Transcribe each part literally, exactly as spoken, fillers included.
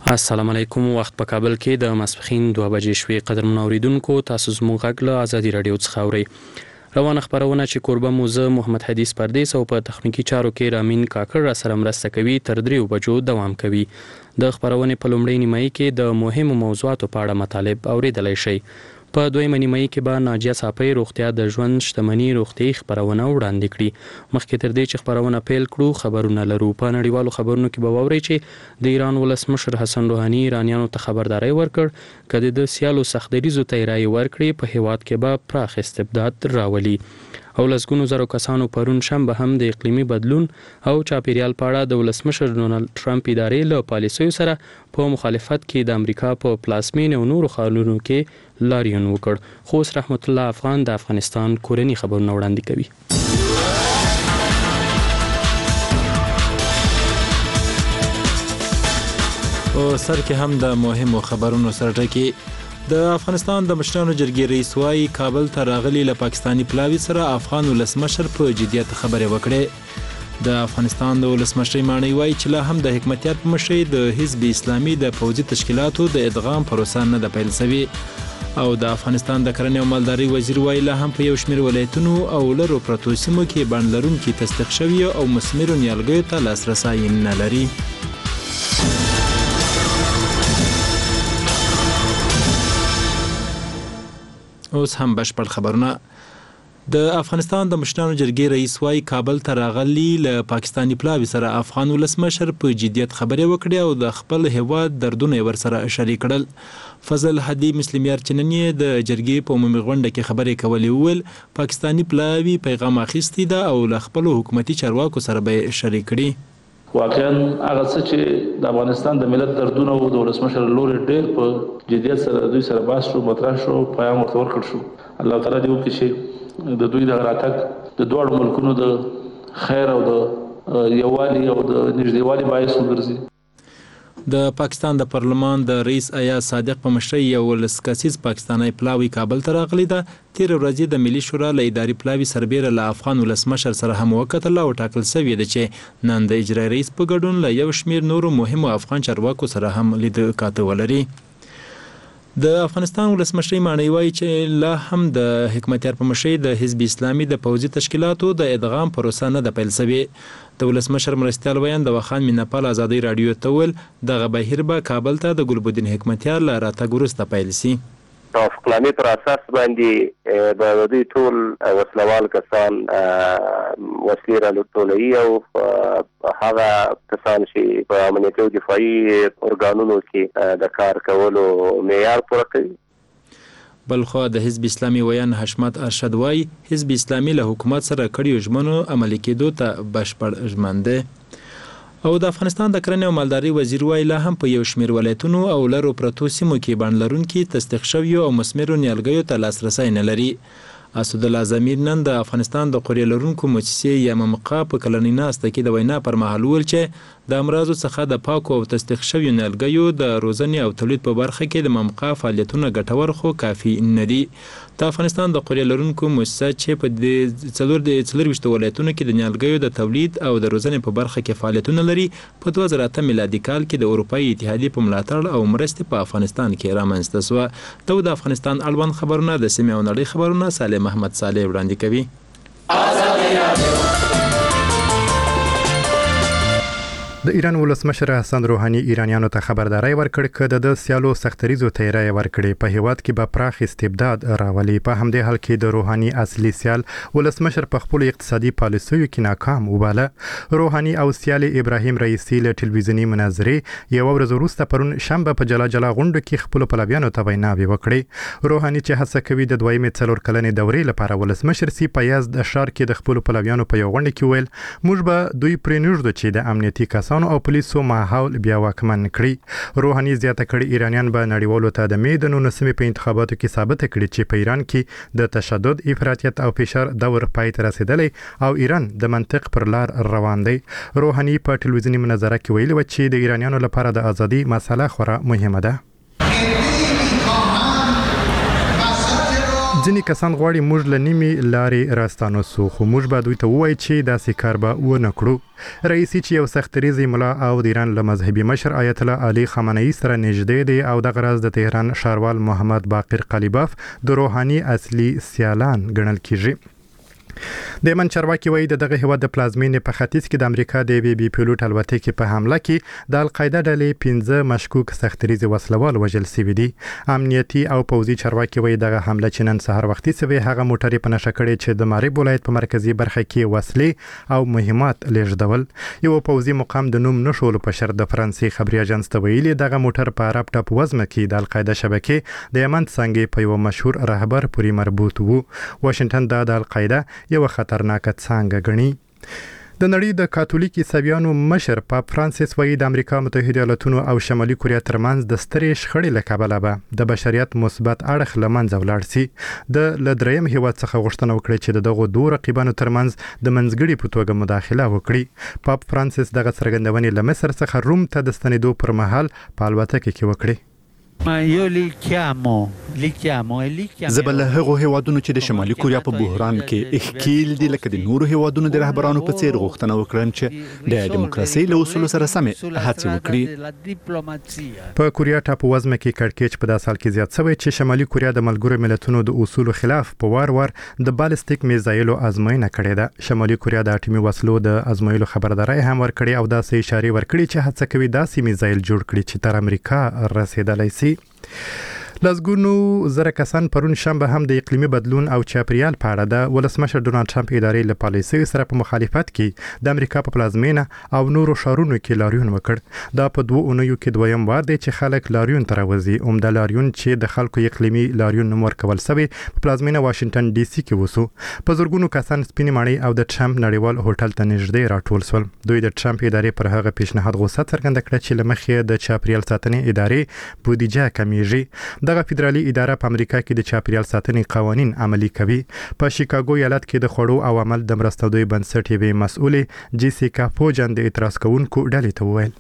السلام علیکم. وخت په کابل کې د ماسپښین دوه بجې شوې. قدرمن اوریدونکو، تاسو زموږ غږ له ازادي رادیو څخه اورئ. روانه خبرونه چې کوربه مو زه محمد حدیث پردیس او په تخنیکی چارو کې رامین کاکړ را سره مرسته کوي تر دریو بجو دوام کوي. د خبرونې په لومړۍ نیمایي کې د مهمو موضوعاتو په اړه مطالب اوریدلای شئ. په دویمه نیمایي کې به ناجیه صافی روغتیا د ژوند شتمنۍ روغتیایي خبرونه وړاندې کړي. مخکې تر دې چې خبرونه پیل کړو، خبرونه لرو. په نړیوالو خبرونو کې به واورئ چې د ایران ولسمشر حسن روحاني ایرانیانو ته خبرداری ورکړ کله د سیالو سختدریزو ته رای ورکړي په هیواد کې به پراخ استبداد راولي. او لسګونو زرو کسانو پرون شنبه هم د اقلیمي بدلون او چاپیریال په اړه د ولسمشر ډونالد ټرمپ ادارې له پالیسیو سره په مخالفت کې د امریکا په پلازمینې او نورو ښارونو کې لاریون وکړ. خو اوس رحمت الله افغان د افغانستان کورني خبرونه وړاندې کوي. او سر کې هم د مهمو خبرونو سره ټکی. د افغانستان د مشرانو جرګې رئیس وايي کابل ته راغلي له پاکستاني پلاوي سره افغان ولسمشر په جدیت خبرې وکړې. د افغانستان د ولسمشر مانی وايي چې لا هم د حکمتیار په مشرۍ د حزب اسلامي د پوځي تشکیلاتو د ادغام پروسه نه ده پیل شوې. او د افغانستان د کرنې او مالدارۍ وزیر وايي لا هم په یو شمېر ولایتونو او لرو پرتو سیمو کې بڼ لرونکي تصدیق شوي او مثمرو نیالګیو ته لاسرسی نه لري. اوس هم بشپړ خبرونه. د افغانستان د مشرانو جرګې رئیس وايي کابل ته راغلي له پاکستاني پلاوي سره افغان ولسمشر په جدیت خبرې وکړې او د خپل هیواد دردونه ورسره شریک کړل. فضل هدي مسلمیار چننی د جرګې په عمومي غونډه کې خبرې کولې، وویل پاکستاني پلاوي پیغام اخیستی ده او له خپل حکومتي چارواکو سره به شریک کړي. واقعا هغه څه چې د افغانستان د ملت دردونه او د ولسمشر لوري ډېر په جدیت سره دوی سره باس شو، مطرح شو، پیغام ورته ورکړ شو. الله تعالی دې وکړي چې د دوی د راتګ د دواړو ملکونو د خیر او د یووالي او د نږدېوالي باعث وګرځي. د پاکستان د پارلمان د رئیس ایاز صادق په مشرۍ یو ولس کسیز پاکستانی پلاوی کابل ته راغلی ده. تیر ورځې د ملي شورا له اداري پلاوي سربیره له افغان ولسمشر سره هم وکتل او ټاکل شوې ده چې نن د اجرایي رئیس په ګډون له یو شمېر نورو مهمو افغان چارواکو سره هم لید کاته ولري. د افغانستان ولسمشر مانی وايي چې لا هم د حکمتیار په مشرۍ د حزب اسلامي د پوځي تشکیلاتو د ادغام پروسه نه ده پیل شوې. د ولسمشر مرستیال ویان د وخان مینپال ازادي رادیو ته ویل دغه بهیر به کابل ته د ګلبدین حکمتیار له راتګ وروسته پیل شي. په فقلاني پر اساس باندې د دوی ټول وسلوال کسان وسلې را لټولوي او هغه کسان چې په امنیتي او دفاعي ارګانونو کې د کار کولو معیار پوره کوي. بلخو د حزب اسلامي ویان حشمت ارشد وايي حزب اسلامي له حکومت سره کړیو ژمنو عملي کېدو ته بشپړ ژمن دی. او د افغانستان د کرنې او مالدارۍ وزیر وايي لا هم په یو شمېر ولایتونو او لرو پرتو سیمو کې بڼ لرونکي تصدیق شویو او مثمرو نیالګیو ته لاسرسی نه لري. اسدالله زمیر نن د افغانستان د قوریې لرونکو مؤسسې یا ممقا په کلنۍ ناسته کې د وینا پر مهال وویل چې د امراضو څخه د پاکو او تصدیق شویو نیالګیو د روزنې او تولید په برخه کې د ممقا فعالیتونه ګټور خو کافي نه دي. د افغانستان د قوریې لرونکو مؤسسه چې په دې څلور د څلورویشتو ولایتونو کې د نیالګیو د تولید او د روزنې په برخه کې فعالیتونه لري، په دوه زره اته میلادي کال کې د اروپایي اتحادیې په ملاتړ او مرستې په افغانستان کې رامنځته شوه. دا د افغانستان اړوند خبرونه د سیمې او نړۍ خبرونه سالم محمد صالح وړاندې کوي. د ایران ولسمشر حسن روحاني ایرانیانو ته خبرداری ورکړ چې د سیالو سختریزو تیرای ورکړي په هیواد کې به پراخ استبداد راولي. په همدې حال کې د روحاني اصلي سیال ولسمشر په خپل اقتصادي پالیسیو کې ناکام وباله. روحاني او سیال ابراهیم رئیسی له ټلویزیونی مناظرې یو ورځ وروسته پرون شنبه په جلا جلا غونډه کې خپل پلویانو ته ویناوي وکړي. روحاني چې هڅه کوي د دویمې څلور کلنې دورې لپاره ولسمشر سي په یزد ښار کې د خپل پلویانو په یو غونډه کې ویل موږ به دوی پرېنږدو چې د امنیتي کسانو او پولیسو ماحول بیا واکمن کړي. روحاني زیاته کړي ایرانیان به نړیوالو ته د مې د نولسمې په انتخاباتو کې ثابت کړي چې په ایران کې د تشدد، افراطیت او فشار دور پای ته رسیدلی او ایران د منطق پر لار روان دی. روحاني په ټلویزیونی مناظره کې ویلي و چې د ایرانیانو لپاره د ازادي مسله خورا مهمه ده. ځینې کسان غواړي موږ له نیمې لارې راستانه سو خو موږ به دوی ته ووایو چې داسې کار به ونه کړو. رئیسي چې یو سختریزي ملا او د ایران له مذهبي مشر آیت الله علي خامنه‌ای سره نږدې دی او دغه راز د تهران ښاروال محمد باقر قلیباف د روحاني اصلي سیالان ګڼل کیږي. د یمن چارواکي وایي د دغه هیواد د پلازمینې په ختیځ کې د امریکا د بي بي پیلوټ الوتکې په حمله کې د القاعده ډلې پنځه مشکوک سختریزي وسلوال وژل شوي دي. امنیتي او پوځي چارواکي وایي دغه حمله چې نن سهار وختي شوې هغه موټرې په نشه کړې چې د ماریب ولایت په مرکزي برخه کې وسلې او مهمات لیږدول. یو پوځي مقام د نوم نشول په شر د فرانسې خبري اژانس ته ویلي دغه موټر په عرب ټاپ وزمه کې د القاعده شبکې د یمن څنګه په یو مشهور رهبر پورې مربوط وو. واشنگټن دا د القاعده یو خطرناک څنګه غني. د نړۍ د کاتولیک عیسویانو مشر پاپ فرانسیس وایي د امریکا متحده ایالاتونو او شمالي کوریا ترمنځ د سترې شخړې له کبله به د بشریت مثبت اړخ له منځه ولاړ سي. د له دریم هیواد څخه غوښتنه وکړي چې د دغو دوه رقیبانو ترمنځ د منځګړي په توګه مداخله وکړي. پاپ فرانسیس دغه څرګندونې له مصر څخه روم ته د ستنېدو پر مهال په الوتکه کې وکړي. زه به له هغو هیوادونو چې د شمالي کوریا په بحران کې اخکیل دي لکه د نورو هیوادونو د رهبرانو په څیر غوښتنه وکړم چې د دیموکراسي له اصولو سره سمې هڅې وکړي. په کوریا ټاپو وزمه کې کړکېچ په داسې حال کې زیات شوی چې شمالي کوریا د ملګرو ملتونو د اصولو خلاف په وار وار د بالستیک میزایلو ازموینه کړې ده. شمالي کوریا د اټومي وسلو د ازمویلو خبرداري هم ورکړې او داسې اشاره ورکړې چې هڅه کوي داسې میزایل جوړ کړي چې تر امریکا رسیدلی شي. لزګونو زره کسان پرون شنبه هم د اقلیمي بدلون او چاپریال په اړه د ولسمشر ډونالد ټرمپ ادارې له پالیسۍ سره په مخالفت کې د امریکا په پلازمینه او نورو ښارونو کې لاریون وکړ. دا په دوه اونیو کې دویم وار دی چې خلک لاریون ته راوځي. عمده لاریون چې د خلکو اقلیمي لاریون نوم ورکول شوی په پلازمینه واشنگټن ډي سي کې وسو. په زرګونو کسان سپینې ماڼۍ او د ټرمپ نړیوال هوټل ته نږدې راټول شول. دوی د ټرمپ ادارې پر هغه پیشنهاد غوسه څرګنده کړه چې له مخې د چاپریال ساتنې ادارې بودیجه کمیږي. دغه فدرالي اداره په امریکا کې د چاپریال ساتنې قوانین عملي کوي. په شیکاګو ایالت کې د خوړو او عمل د مرستندوی بنسټ یوې مسؤلې جیسیکا پوجن د اعتراض کوونکو ډلې ته وویل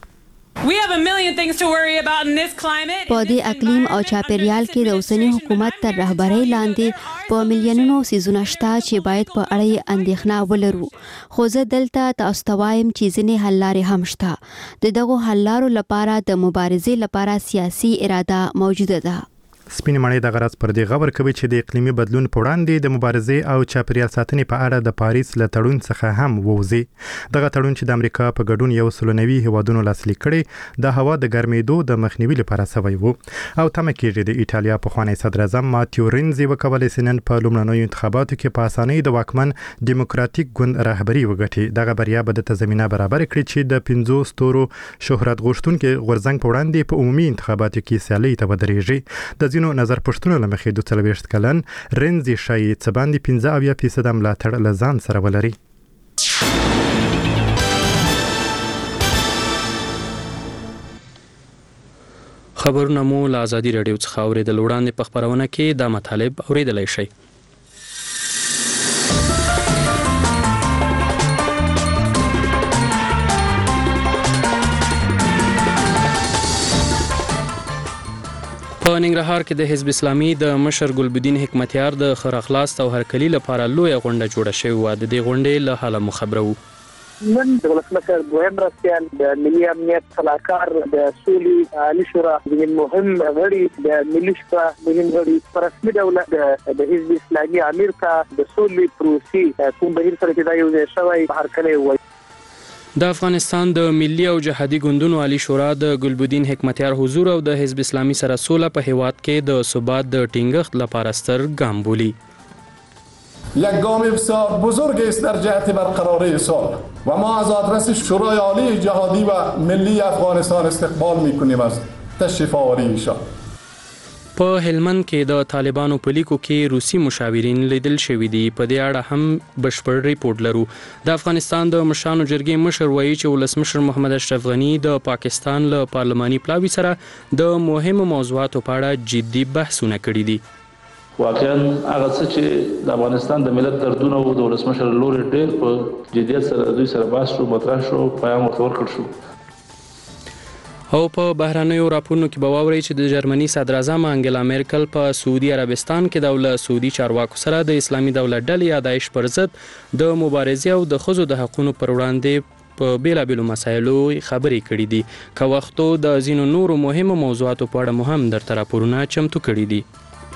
په دې اقلیم او چاپیریال کې د اوسنی حکومت تر رهبرۍ لاندې په میلیونونو سیزونه شته چې باید په اړه یې اندېښنه ولرو. خو زه دلته تاسو ته وایم چې ځینې حل لارې هم شته. د دغو حل لارو لپاره د مبارزې لپاره سیاسي اراده موجوده ده. سپینې ماڼۍ د غرض پر دې غور کوي چې د اقلیمي بدلون په وړاندې د مبارزې او چاپیریال ساتنې په اړه د پاریس له تړون څخه هم ووځي. دغه تړون چې د امریکا په ګډون یو سل نوي هیوادونو لاسلیک کړي د هوا د ګرمېدو د مخنیوي لپاره شوی وو او تمه کېږي د ایټالیا پخوانی صدر اعظم ماتیو رینزي وکولای شي نن په لومړنیو انتخاباتو کې په اسانۍ د واکمن دیموکراتیک ګوند رهبري وګټي. دغه بریا به د تضمینه برابر کړي چې د پنځو ستورو شهرت غوښتونکو غورځنګ په وړاندې په عمومي انتخاباتو کې سیالي ته ودرېږي. د ځینو نظر پښتون له مخې د څلوېښت کلن رینزي شایي څه باندې پنځه اویا فیصده ملاتړ له ځان سره ولري. خبرونه مو له ازادي راډیو څخه اورېدل. وړاندې په خبرونه کې دا مطالب اورېدلی شئ. په ننګرهار کې د حزب اسلامي د مشر ګلبدین حکمتیار د ښه راغلاست او هرکلي لپاره لویه غونډه جوړه شوې وه. د دې غونډې له حاله مو خبره وو. نن د ولسمشر دویم مرستیال د ملي امنیت صلاحکار د سولې عالي شورا د مهم غړي د ملي شورا مهم غړي په رسمي ډول د حزب اسلامي امیر ته د سولې پروسې کوم بهیر سره چې دا یو ځای شوی هرکلی وایي. د افغانستان د ملي او جهادي ګوندونو عالی شورا د ګلبدین حکمتیار حضور او د حزب اسلامي سره سوله په هیواد کې د ثبات د ټینګښت لپاره ستر ګام بولي. یک گام بسیار بزرگ است در جهت برقراری صلح و ما از آدرس شورای عالی جهادی و ملی افغانستان استقبال می‌کنیم از تشریف آوری ایشان. په هلمند کې د طالبانو په لیکو کې روسي مشاورین لیدل شوي دي. په دې اړه هم بشپړ ریپورت لرو. د افغانستان د مشرانو جرګې مشر وایي چې ولسمشر محمد اشرف غني د پاکستان له پارلماني پلاوي سره د مهمو موضوعاتو په اړه جدي بحثونه کړي دي. واقعا هغه څه چې د افغانستان د ملت دردونه او د ولسمشر لوري ډېر په جدیت سره دوی سره بحث شو، مطرح شو، پیغام ورته ورکړ شو. او په بهرنیو راپورونو کې به واورئ چې د جرمني صدر اعظم انګلا میرکل په سعودي عربستان کې د ول سعودي چارواکو سره د اسلامي دولت ډلې یادایش پر ضد د مبارزې او د ښځو د حقوقو پر وړاندې په بیلابیلو مسایلو خبرې کړې دي. که وختو د ځینو نورو مهمو موضوعاتو په اړه مهم درته راپورونه چمتو کړي دي.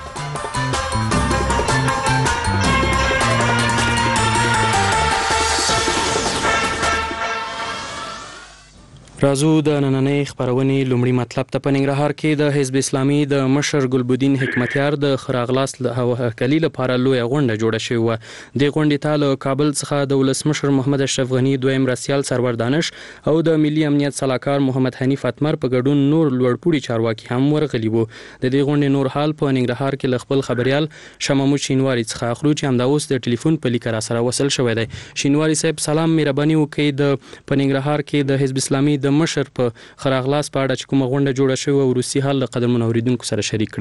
رازو د نننۍ خبرونې لومړی مطلب ته په ننګرهار کې د حزب اسلامي د مشر ګلبدین حکمتیار د خراغلاس هوکلي لپاره لویه غونډه جوړه شوې وه. د غونډې ته له کابل څخه د ولسمشر محمد اشرف غني دویم مرستیال سرور دانش او د ملي امنیت سلاکار محمد حنیف اتمر په ګډون نور لوړپوړي چارواکي هم ورغلي وو. د دې غونډې نور حال په ننګرهار کې له خپل خبريال شمامو شینواری څخه اخلو چې همدا اوس د ټلیفون په لیکه را سره وصل شوی دی. شینواری صاحب سلام، مهرباني وکړئ د په ننګرهار کې د حزب اسلامي د مشر په خراغلاس په اړه چې کومه غونډه جوړه شوې او روسي حال له قدرمنو اوریدونکو سره شریک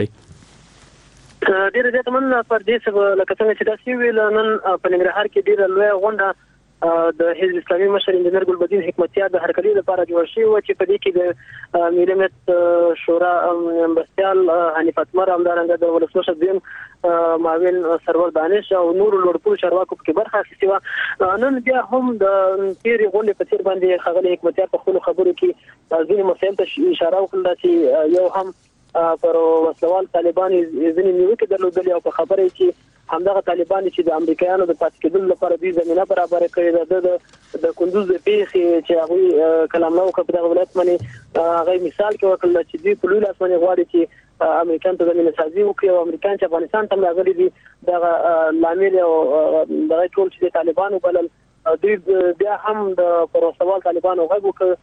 کړئ. ډیره زیاته مننه پر دې سبب لکه څنګه چې تاسو ویل نن په ننګرهار کې ډیره لویه غونډه د حزب اسلامي مشر انجنیر ګلبدین حکمتیار د هرکلي لپاره جوړ شوې و چې په دې کې د ملي امنیت شورا مرستیال حنیف اتمر همدارنګه د ولسمشر دویم معاون سرور دانش او نور لوړپوړو چارواکو په برخه اخیستې وه. نن بیا هم د تیرې غونډې په څیر باندې ښاغلی حکمتیار په خپلو خبرو کې ځینې مسایل ته اشاره وکړه چې یو هم پر وسلوال طالبان ځینې نیوکې درلودلې او په خبره چې همدغه طالبان چې د امریکایانو د پاتې کېدلو لپاره دوی زمینه برابره کړې ده. د کندوز د پیښې چې هغوی کلام وکړ په دغه ولایت باندې هغه مثال کې وکړل چې دوی په لوی لاس باندې غواړي چې امریکایان ته زمینه سازي وکړي او امریکایان چې افغانستان ته راغلي دي دغه لامل او دغه ټول چې طالبانو بلل دوی بیا هم د پروسوال طالبانو غږ وکړ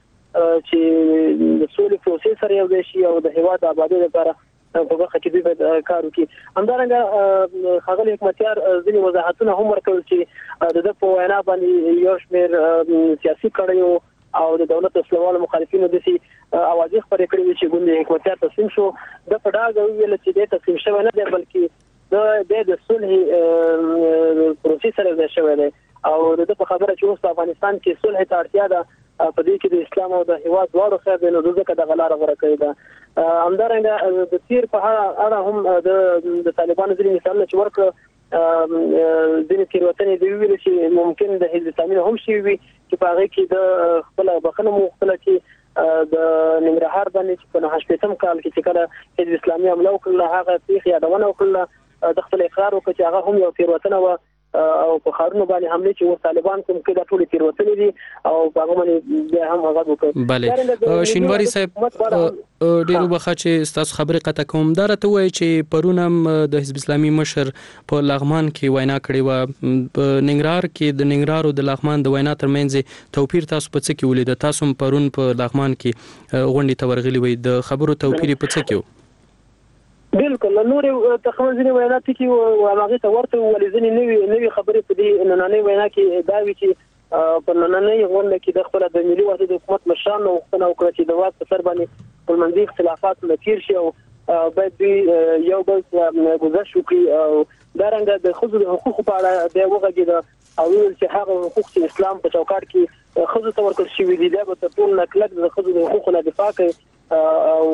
چې د سولې پروسس سره یو ځای شي او د هیواد آبادی لپاره په برخه کې دوی کار وکړي. همدارنګه ښاغلی حکمتیار ځینې وضاحتونه هم ورکړل چې د ده په وینا باندې یو شمېر سیاسي کړیو او د دولت وسلوالو مخالفینو داسې اوازې خپرې کړې وې چې ګوندې حکمتیار تسلیم شو. ده په ډاګه وویل چې دی تسلیم شوی نه دی بلکې دی د صلح پروسې سره ځای شوی دی او د ده په خبره چې اوس په افغانستان کې صلح ته اړتیا ده په دې کې د اسلام او د هیواد دواړو خیر دی نو ځکه دغه لاره غوره کړې ده. همدارنګه د تیر په اړه هم د طالبانو ځینې مثالونه چې ورکړه ځینې تېروتنې دوی ویلې چې ممکن د حزب اسلامي هم شوي وي چې په هغې کې د خپله بخښنه مو وغوښتله چې د ننګرهار باندې چې په نهه شپېتم کال کې چې کله حزب اسلامي حمله وکړله هغه پېښې یادونه وکړله د خپل اقرار وکړه چې هغه هم یو تېروتنه وه او په ښارونو باندې حملې چې اوس طالبان کوم کې دا ټولې تېروتنې دي او په هغه باندې بیا هم غږ وکړ. بله شینواري صاحب ډېر وبخښه چې ستاسو خبرې قطع کوم. دا راته ووایئ چې پرون هم د حزب اسلامي مشر په لغمان کې وینا کړې وه. په ننګرهار کې د ننګرهار او د لغمان د وینا ترمنځ توپیر تاسو په څه کې ولیده؟ تاسو هم پرون په لغمان کې غونډې ته ورغلي وئ، د خبرو توپیر یې په څه کې و؟ بالکل نورې تقریبا ځینې وینا ټکي او هغې ته ورته ولې ځینې نوې نوې خبرې په دې نننۍ وینا کې دا وي چې په نننۍ غونډه کې د خپله د ملي وحدت حکومت مشرانو غوښتنه وکړه چې د واک په سر باندې خپلمنځي اختلافات نه تېر شي او باید دوی یو بل ګذشت وکړي او دارنګه د ښځو د حقوقو په اړه بیا وغږېده او ویل چې هغه حقوق چې اسلام په چوکاټ کې ښځو ته ورکړل شوي دي دا به تر ټولو نه کلک د ښځو د حقوقو نه دفاع کوي او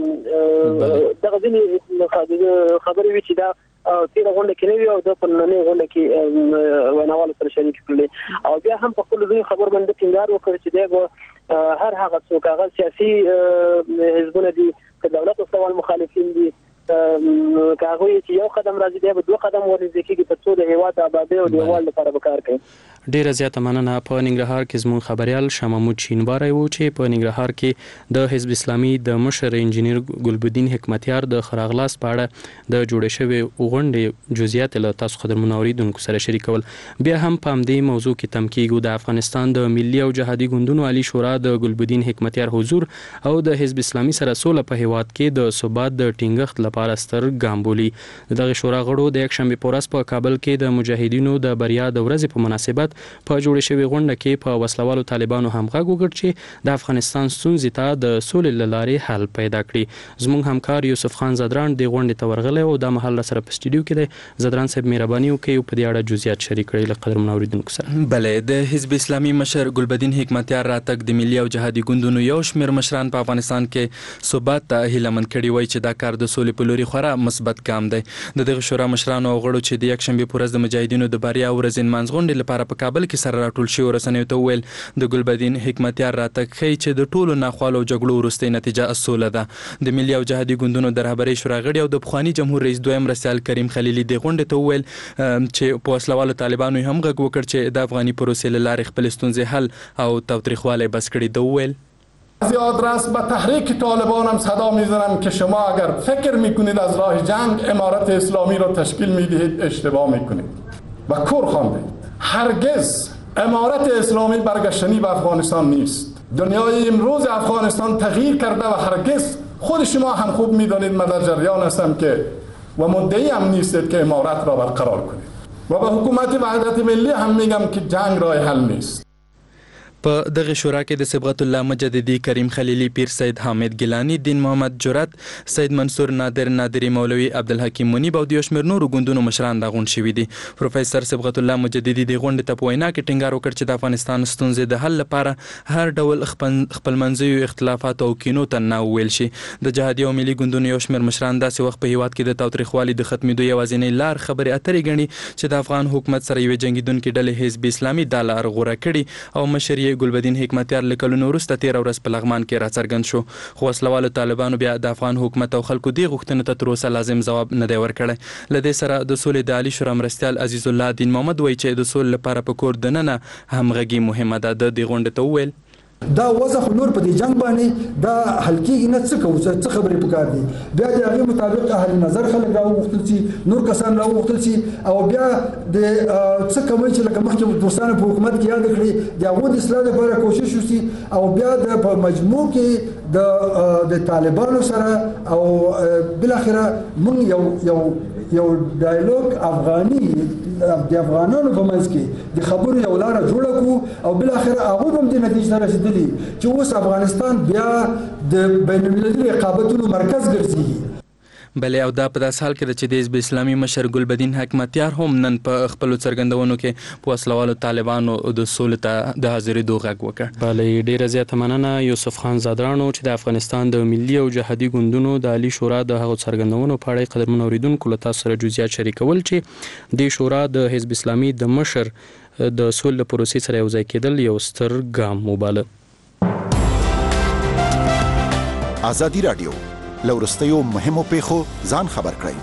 دغه ځینې خبرې وي چې دا تېره غونډه کې نه وي او د په نننۍ غونډه کې ویناوالو سره شریک کړلې او بیا هم په خپلو ځینو خبرو باندې ټینګار وکړ چې دی به هر هغه څوک هغه سیاسي حزبونه دي که دولت وسلوال مخالفین دي که هغوی چې یو قدم راځي دی به دوه قدم ورنږدې کېږي تر څو د هېواد د آبادۍ او د یووالي لپاره به کار کوي. ډیره زیاته مننه. په ننګرهار کې زموږ خبريال شاه محمود شینواری و چې په ننګرهار کې د حزب اسلامي د مشر انجنیر ګلبدین حکمتیار د خراغلاس په اړه د جوړې شوې غونډې جزئیات له تاسو قدرمنو اوریدونکو سره شریکول. بیا هم په همدې موضوع کې تم کېږو. د افغانستان د ملي او جهادي ګوندونو عالی شورا د ګلبدین حکمتیار حضور او د حزب اسلامي سره سوله په هیواد کې د ثبات د ټینګښت لپاره ستر ګام بولي. دغه شورا غړو د یک شنبه په ورځ په کابل کې د مجاهدینو د بریا د ورځې په مناسبت حکومت په جوړې شوې غونډه کې په وسلوالو طالبانو هم غږ وکړ چې د افغانستان ستونزې ته د سولې له لارې حل پیدا کړي. زموږ همکار یوسف خان زدران د غونډې ته ورغلی او د مهال سره په سټوډیو کې دی. زدران صاحب مهرباني وکړئ په دې اړه جزئیات شریک کړئ له قدرمنو اوریدونکو سره. بلې د حزب اسلامي مشر ګلبدین حکمتیار راتګ د ملي او جهادي ګوندونو یو شمېر مشران په افغانستان کې ثبات ته هیله مند کړي وای چې دا کار د سولې په لوري خورا مثبت ګام دی. د دغه شورا مشرانو او غړو چې د یکشنبې په ورځ د مجاهدینو د بریا ورځې نمانځ غونډې لپاره په کابل کې سره راټول شوي رسنیو ته وویل د ګلبدین حکمتیار راتګ ښیي چې د ټولو ناخوالو جګړو وروستۍ نتیجه سوله ده. د ملي او جهادي ګوندونو د رهبرۍ شورا غړي او د پخواني جمهور رئیس دویم مرستیال کریم خلیلي د غونډې ته وویل چې په وسلوالو طالبانو هم غږ وکړ چې د افغاني پروسې له لارې خپل ستونزې حل او تاوتریخوالی بس کړي. ده وویل آدرس به تحریک طالبان هم صدا میزنم که شما اگر فکر میکنید از راه جنگ امارت اسلامی را تشکیل میدهید اشتباه میکنید و کور خواندید. هرگز امارت اسلامی برگشتنی به افغانستان نیست. دنیای امروز افغانستان تغییر کرده و هرگز خود شما هم خوب میدانید من در جریان هستم که و مدعی هم نیستید که امارت را برقرار کنید و به حکومت وحدت ملی هم میگم که جنگ راه حل نیست. په دغه شورا کې د صبغت الله مجددي، کریم خلیلی، پیر سید حامد ګیلانی، دین محمد جرأت، سید منصور نادر نادری، مولوي عبدالحکیم منیب او د یو شمېر نورو ګوندونو مشران راغونډ شوي دي. پروفیسر صبغت الله مجددي د غونډې ته په وینا کې ټینګار وکړ چې د افغانستان ستونزې د حل لپاره هر ډول خپلمنځیو اختلافات او کینو ته نه وویل شي. د جهادي او ملي ګوندونو یو شمېر مشران داسې وخت په هیواد کې د تاوتریخوالي د ختمېدو یوازینۍ لار خبرې اترې ګڼي چې د افغان حکومت سره یوې جنګېدونکې ډلې حزب اسلامي دا لار غوره کړي او مشر یې ګلبدین حکمتیار له کلونو وروسته تېره ورځ په لغمان کې راڅرګند شو. خو وسلوالو طالبانو بیا د افغان حکومت او خلکو دې غوښتنو ته تر اوسه لازم ځواب نه دی ورکړی. له دې سره د سولې د عالي شورا مرستیال عزیز الله دین محمد وایي چې د سولې لپاره په کور دننه همغږي مهمه ده. د دې غونډې ته وویل دا وضع خو نور په دې جنگ باندې دا حل کېږي نه، څه کوو، څه خبرې پکار دي. بیا د هغې مطابق اهل نظر خلک راوغوښتل شي، نور کسان راوغوښتل شي او بیا د څه کوئ چې لکه مخکې دوستانو په حکومت کې یاد کړي د هغو د اصلاح لپاره کوشش وشي او بیا د په مجموع کې د د طالبانو سره او بالاخره موږ یو یو یو ډایلوګ افغاني د افغانانو په منځ کې د خبرو یو لاره جوړه کړو او بالاخره هغوی هم دې نتیجې ته رسېدلي چې اوس افغانستان بیا د بین المللي رقابتونو مرکز ګرځي. بلې او دا په داس حال کې ده چې د حزب اسلامي مشر ګلبدین حکمتیار هم نن په خپلو څرګندونو کې په وسلوالو طالبانو د سولې ته د حاضرېدو غږ وکړ. بلې ډېره زیاته مننه یوسف خان زادرانو چې د افغانستان د ملي او جهادي ګوندونو د عالي شورا د هغو څرګندونو په اړه قدرمنو اوریدونکو له تاسو سره جزئیات شریکول چې د شورا د حزب اسلامي د مشر د سولې پروسې سره یوځای کېدل یو ستر ګام وباله. ازادي راډیو له وروستیو مهمو پیښو ځان خبر کړئ.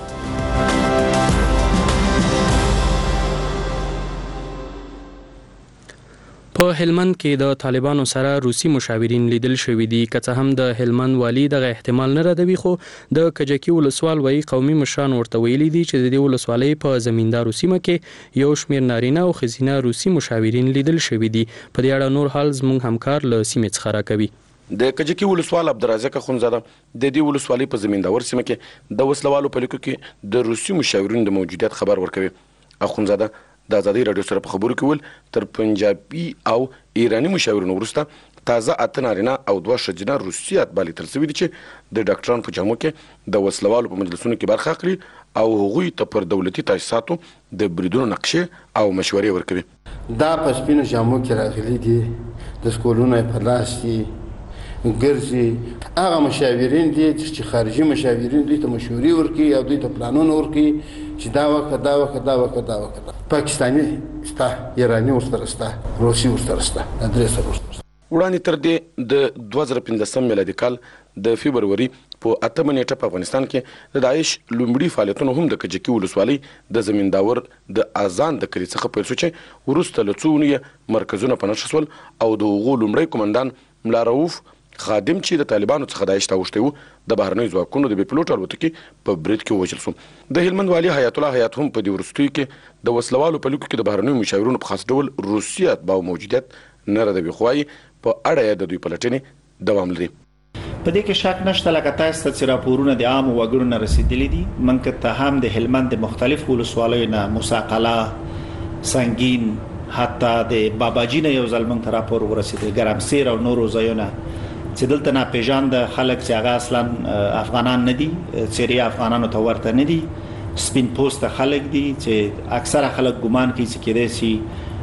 په هلمند کې د طالبانو سره روسي مشاورین لیدل شوي دي. که څه هم د هلمند والي دغه احتمال نه ردوي، خو د کجکي ولسوال وایي قومي مشران ورته ویلي دي چې د دې ولسوالۍ په زمیندارو سیمه کې یو شمېر نارینه او ښځینه روسي مشاورین لیدل شوي دي. په دې اړه نور حال زموږ همکار له سیمې څخه راکوي. د کجکي ولسوال عبدالرزاق اخونزاده د دې ولسوالۍ په زمینداور سیمه کې د وسلوالو په لیکو کې د روسي مشاورینو د موجودیت خبر ورکوي. اخونزاده د ازادي راډیو سره په خبرو کې ول تر پنجابي او ایرانی مشاورینو وروسته تازه اته نارینه او دوه ښځینه روسي اتباع لیدل شوي دي چې د ډاکټرانو په جامو کې د وسلوالو په مجلسونو کې برخه اخلي او هغوی ته پر دولتي تاسیساتو د بریدونو نقشې او مشورې ورکوي. دا په سپینو جامو کې راغلي دي، د سکولونو په لاس کې ګرځي. هغه مشاورین دي چې خارجي مشاورین دوی ته مشورې ورکوي او دوی ته پلانونه ورکوي چې دا وکړه دا وکړه دا وکړه دا وکړه. پاکستاني شته، ایراني ورسره شته، روسي ورسره شته، درې سره ورسره شته. وړاندې تر دې د دوه زره پنځلسم میلادي کال د فبروري په اتمه نیټه په افغانستان کې د داعش لومړي فعالیتونه هم د کجکي ولسوالۍ د زمینداور د اذان د کلي څخه پیل شو چې وروسته له څو اونیو مرکزونه په نښه شول او د هغو لومړی قومندان ملا رؤوف خادم چې د طالبانو څخه داعش ته اوښتی و د بهرنیو ځواکونو د بې پیلوټ الوتکې په برید کې ووژل شو. د هلمند والي حیات الله حیات هم په دې وروستیو کې د وسلوالو په لیکو کې د بهرنیو مشاورینو په خاص ډول روسي اتباعو موجودیت نه ردوي، خو وایي په اړه یې د دوی پلټنې دوام لري. په دې کې شک نشته لکه تاسو ته چې راپورونه د عامو وګړو نه رسیدلي دي. موږ ته هم د هلمند د مختلفو ولسوالیو نه موسی قلعه، سنګین، حتی د باباجي نه یو ځل موږ ته راپور ورسېد ګرمسیر او نورو ځایونه چې دلته ناپېژانده خلک چې هغه اصلا افغانان نه دي، څېرې افغانانو ته ورته نه دي، سپین پوسته خلک دي چې اکثره خلک ګمان کوي چې کېدای شي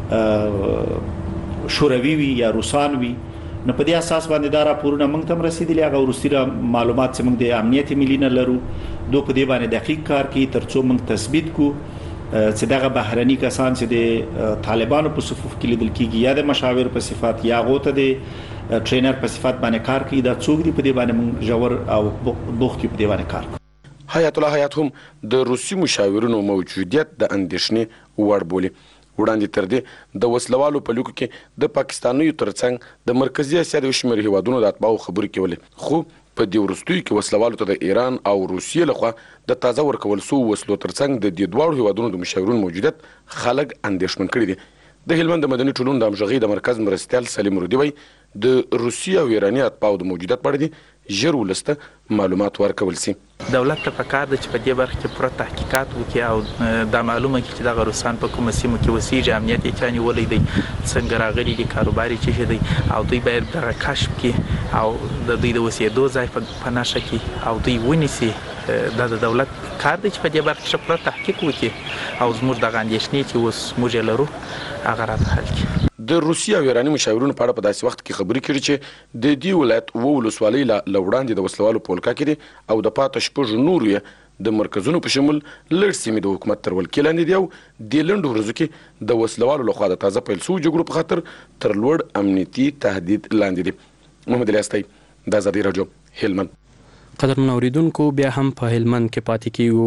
شوروي وي یا روسان وي. نو په دې اساس باندې دا راپورونه موږ ته هم رسېدلي. هغه وروستي معلومات چې موږ د امنیت ملي نه لرو دوی په دې باندې دقیق کار کوي تر څو موږ تثبیت کړو چې دغه بهرني کسان چې د طالبانو په صفوف کې لیدل کېږي یا د مشاور په صفات یا هغو ته د ټرینر په صفات باندې کار کوي، دا څوک دي په دې باندې موږ ژور او بوخت په دې باندې کار کوو. حیات الله حیات هم د روسي مشاورینو موجودیت د اندېښنې وړ بولي. وړاندې تر دې د وسلوالو په لیکو کې د پاکستانیو ترڅنګ د مرکزي اسیا د یو شمېر هیوادونو د اتباعو خبرې کولې، خو په دې وروستیو کې وسلوالو ته د ایران او روسیې لخوا د تازه ورکول سوو وسلو ترڅنګ د دې دواړو هیوادونو د مشاورینو موجودیت خلک اندېښمن کړي دي. د هلمند د مدني ټولنو د همغږۍ د مرکز مرستیال سلیم رودي وایي د روسیې او ایراني اتباعو د موجودیت په اړه دي ژر ولس ته معلومات ورکول سي. دولت ته پکار ده چې په دې برخه کې پوره تحقیقات وکړي او دا معلومه کړي چې دغه روسان په کومه سیمه کې اوسېږي، امنیت یې چا نیولی دی، څنګه راغلي دي، کاروبار یې څه شی دی، او دوی باید دغه کشف کړي او د دوی د اوسېدو ځای په نښه کړي او دوی ونیسي. دا د دولت کار دی چې په دې برخه کې پوره تحقیق وکړي او زموږ دغه اندېښنې چې اوس موږ یې لرو هغه راته حل کړي. د روسیې او ایراني مشاورینو په اړه په داسې وخت کې خبرې کړي چې د دې ولایت اووه ولسوالۍ له وړاندې د وسلوالو په ولکه کې دي او د پاته شپږو نورو یې د مرکزونو په شمول لږ سیمې د حکومت تر ولکې لاندې دي او دې لنډو ورځو کې د وسلوالو لخوا د تازه پیل شوو جګړو په خاطر تر لوړ امنیتي تهدید لاندې دي. محمد الیاستی، د ازادي راډیو، هلمند. قدرمن اوریدونکو، بیا هم په هلمند کې پاتې کیږو.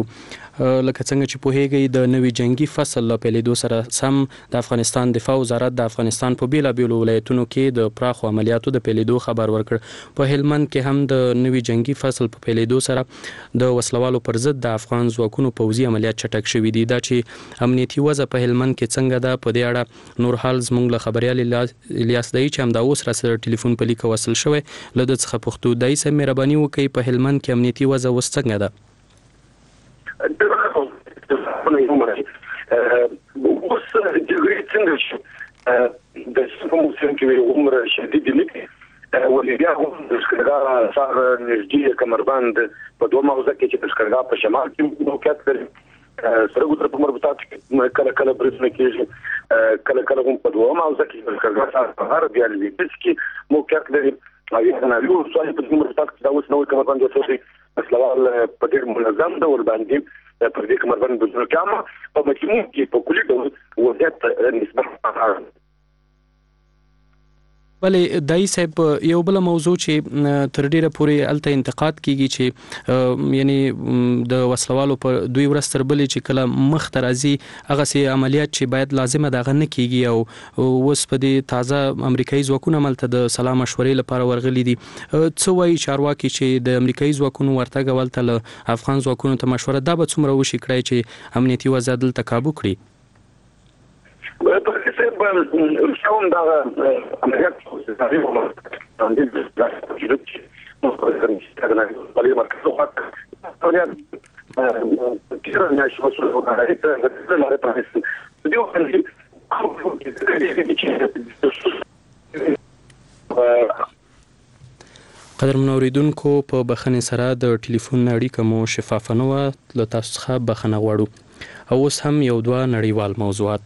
لکه څنګه چې پوهیږئ د نوي جنگي فصل له پیلېدو سره سم د افغانستان دفاع وزارت د افغانستان په بیلابیلو ولایتونو کې د پراخو عملیاتو د پیلېدو خبر ورکړ. په هلمند کې هم د نوي جنگي فصل په پیلېدو سره د وسلوالو پر ضد د افغان ځواکونو پوځي عملیات چټک شوي دي. دا چې امنیتي وضع په هلمند کې څنګه ده، په دې اړه نور حال زموږ له خبريال الیاس دی چې همدا اوس را سره ټلیفون په لیکه وصل شوی له ده څخه پوښتو. دای سه مهرباني وکړئ په هلمند کې امنیتي وضع اوس څنګه ده؟ اوس جګړې څنګه شو د کوم څه کې عمر شدید لیکي ولې بیا هم د ښکارګا سره نږدې کمربند په دوه موضوع کې چې د ښکارګا په شمال کې موقعیت لري، سره ګوتره په مربوطات کې کله کله برسنه کېږي، کله کله هم په دوه موضوع کې د ښکارګا سره په هر بیا لیکل کې موقعیت لري. او یو نه یو سوال په دې مربوطات کې دا اوس نو کمربند وڅوي مسلوال په ډېر منظم ډول باندې پر دې کمربند د ځکامه په مجموع کې په کلی ډول وضعیت نسبت بلې دای صاحب یو بل موضوع چې تر ډیره پورې الته انتقاد کیږي چې یعنی د وسلوالو پر دوی ورستر بلې چې کله مخ ترازی هغه سي عملیات چې باید لازمه دغه نه کیږي او اوس په دې تازه امریکایي ځواکونو ملته د سلام مشورې لپاره ورغلي دي. څه وایي چارواکي چې د امریکایي ځواکونو ورتګ ولته له افغان ځواکونو ته مشوره دا به څومره وشي کړی چې امنیتي وضع دلته کابو کړي؟ روسیاون دا عملیات زاري ومه باندې د چې نو څنګه بلې مرکز وخت اوریا کیره نه شو مسؤل وکړای ته د لارې پرېس دیو باندې قدرمن اوریدونکو، په بخښنې سره د ټلیفون اړیکه مو شفافه نه وه، له تاسو څخه بخښنه غواړو. او اوس هم یو دوه نړیوال موضوعات.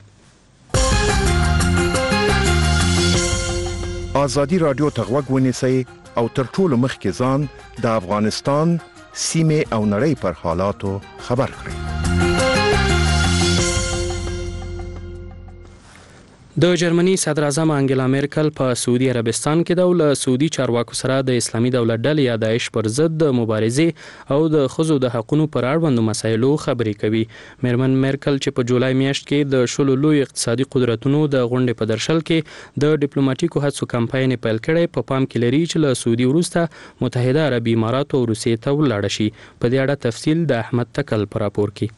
ازادي رادیو ته غوږ ونیسئ او تر ټولو مخکې ځان د افغانستان سیمې او نړۍ پر حالاتو خبر کړئ. د جرمني صدر اعظم انګلا میرکل په سعودي عربستان کې د ول سعودي چارواکو سره د اسلامي دولت ډلې یا داعش پر ضد د مبارزې او د خزو د حقوقو پر اړوند مسایلو خبرې کوي. میرمن میرکل چې په جولای میاشت کې د شلو لوی اقتصادي قدرتونو د غونډې په درشل کې د ډیپلوماټیکو هڅو کمپاین پیل کړي، په پام کې لري چې له سعودي وروسته متحده عربي امارات او روسیې ته ولاړ شي. په دې اړه تفصیل د احمد تکل پر راپور کې.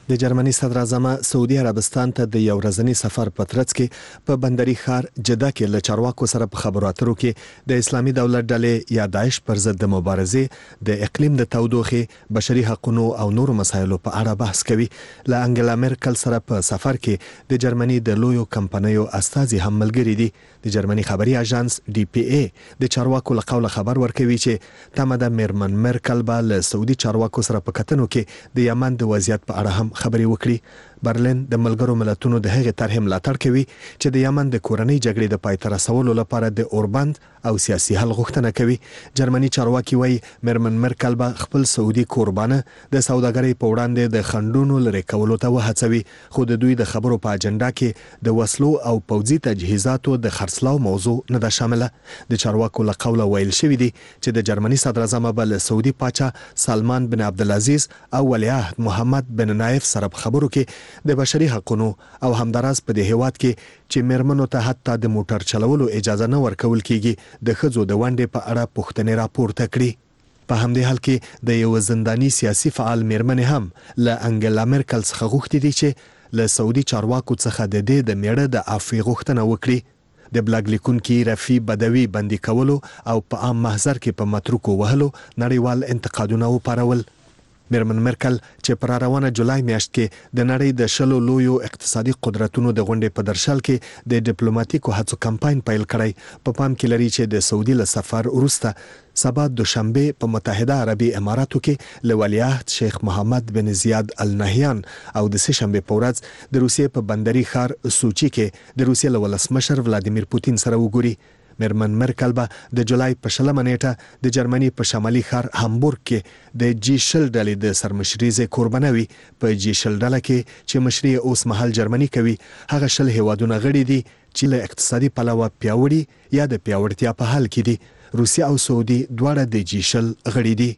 د جرمني صدر اعظم سعودي عربستان ته د یو ورځني سفر په ترڅ کې په بندري ښار جده کې له چارواکو سره په خبرو اترو کې د اسلامي دولت ډلې یا داعش پر ضد د مبارزې د اقلیم د تودوخې بشري حقوقو او نورو مسایلو په اړه بحث کوي. له انګلا مرکل سره په سفر کې د جرمني د لویو کمپنیو استازي هم ملګري دي. د جرمني خبري اژانس ډي پی ای د چارواکو له قوله خبر ورکوي چې تمه د میرمن مرکل به له سعودي چارواکو سره په کتنو کې د یمن د وضعیت په اړه هم خبرې وکړي. برلین د ملګرو ملتونو د هغې طرحې ملاتړ کوي چې د یمن د کورنۍ جګړې د پای ته رسولو لپاره د اوربند او سیاسي حل غوښتنه کوي. جرمني چارواکي وایي میرمن مرکل به خپل سعودي کوربانه د سوداګرۍ په وړاندې د خنډونو لرې کولو ته وهڅوي، خو د دوی د خبرو په اجنډا کې د وسلو او پوځي تجهیزاتو د خرڅلاو موضوع نه ده شامله. د چارواکو له قوله ویل شوي دي چې د جرمني صدر اعظم به له سعودي پاچا سلمان بن عبدالعزیز او ولیعهد محمد بن نایف سره په خبرو کې د بشري حقوقو او همداراز په دې هیواد کې چې میرمنو ته حتی د موټر چلولو اجازه نه ورکول کیږي د ښځو د ونډې په اړه پوښتنې راپورته کړي. په همدې حال کې د یو زنداني سیاسي فعال میرمنې هم له انګلا مرکل څخه غوښتي دي چې له سعودي چارواکو څخه د دې د میړه د عفوې غوښتنه وکړي. د بلاګ لیکونکي رفی بدوي بندي کولو او په عام محضر کې په متروکو وهلو نړیوال انتقادونه وپارول. میرمن مرکل چې پر روانه جولای میاشت کې د نړۍ د شلو لویو اقتصادي قدرتونو د غونډې په درشل کې د ډیپلوماټیکو هڅو کمپاین پیل کړی، په پام کې لري چې د سعودي له سفر وروسته سبا دوشنبه په متحده عربي اماراتو کې له ولیعهد شیخ محمد بن زیاد ال نهیان او د سه شنبه په ورځ د روسیې په بندري ښار سوچي کې د روسیې له ولسمشر ولادیمیر پوتین سره وګوري. میرمن مرکل به د جولای په شلمه نیټه د جرمني په شمالي ښار هامبورګ کې د جی شل ډلې د سرمشري ځای کوربانه وي. په جی شل ډله کې چې مشري اوس مهال جرمني کوي، هغه شل هیوادونه غړي دي چې له اقتصادي پلوه پیاوړي یا د پیاوړتیا په حال کې دي. روسیا او سعودي دواړه د جی شل غړي دي.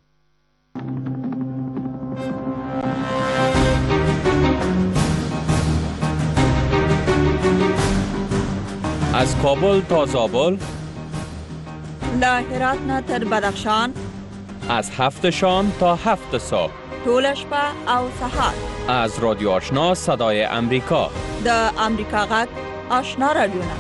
از کابل تا زابل، له هرات نه تر بدخشان، از هفت شام تا هفت صبح، طول شپه او سحر، از رادیو آشنا صدای امریکا، د امریکا غږ آشنا رادیو.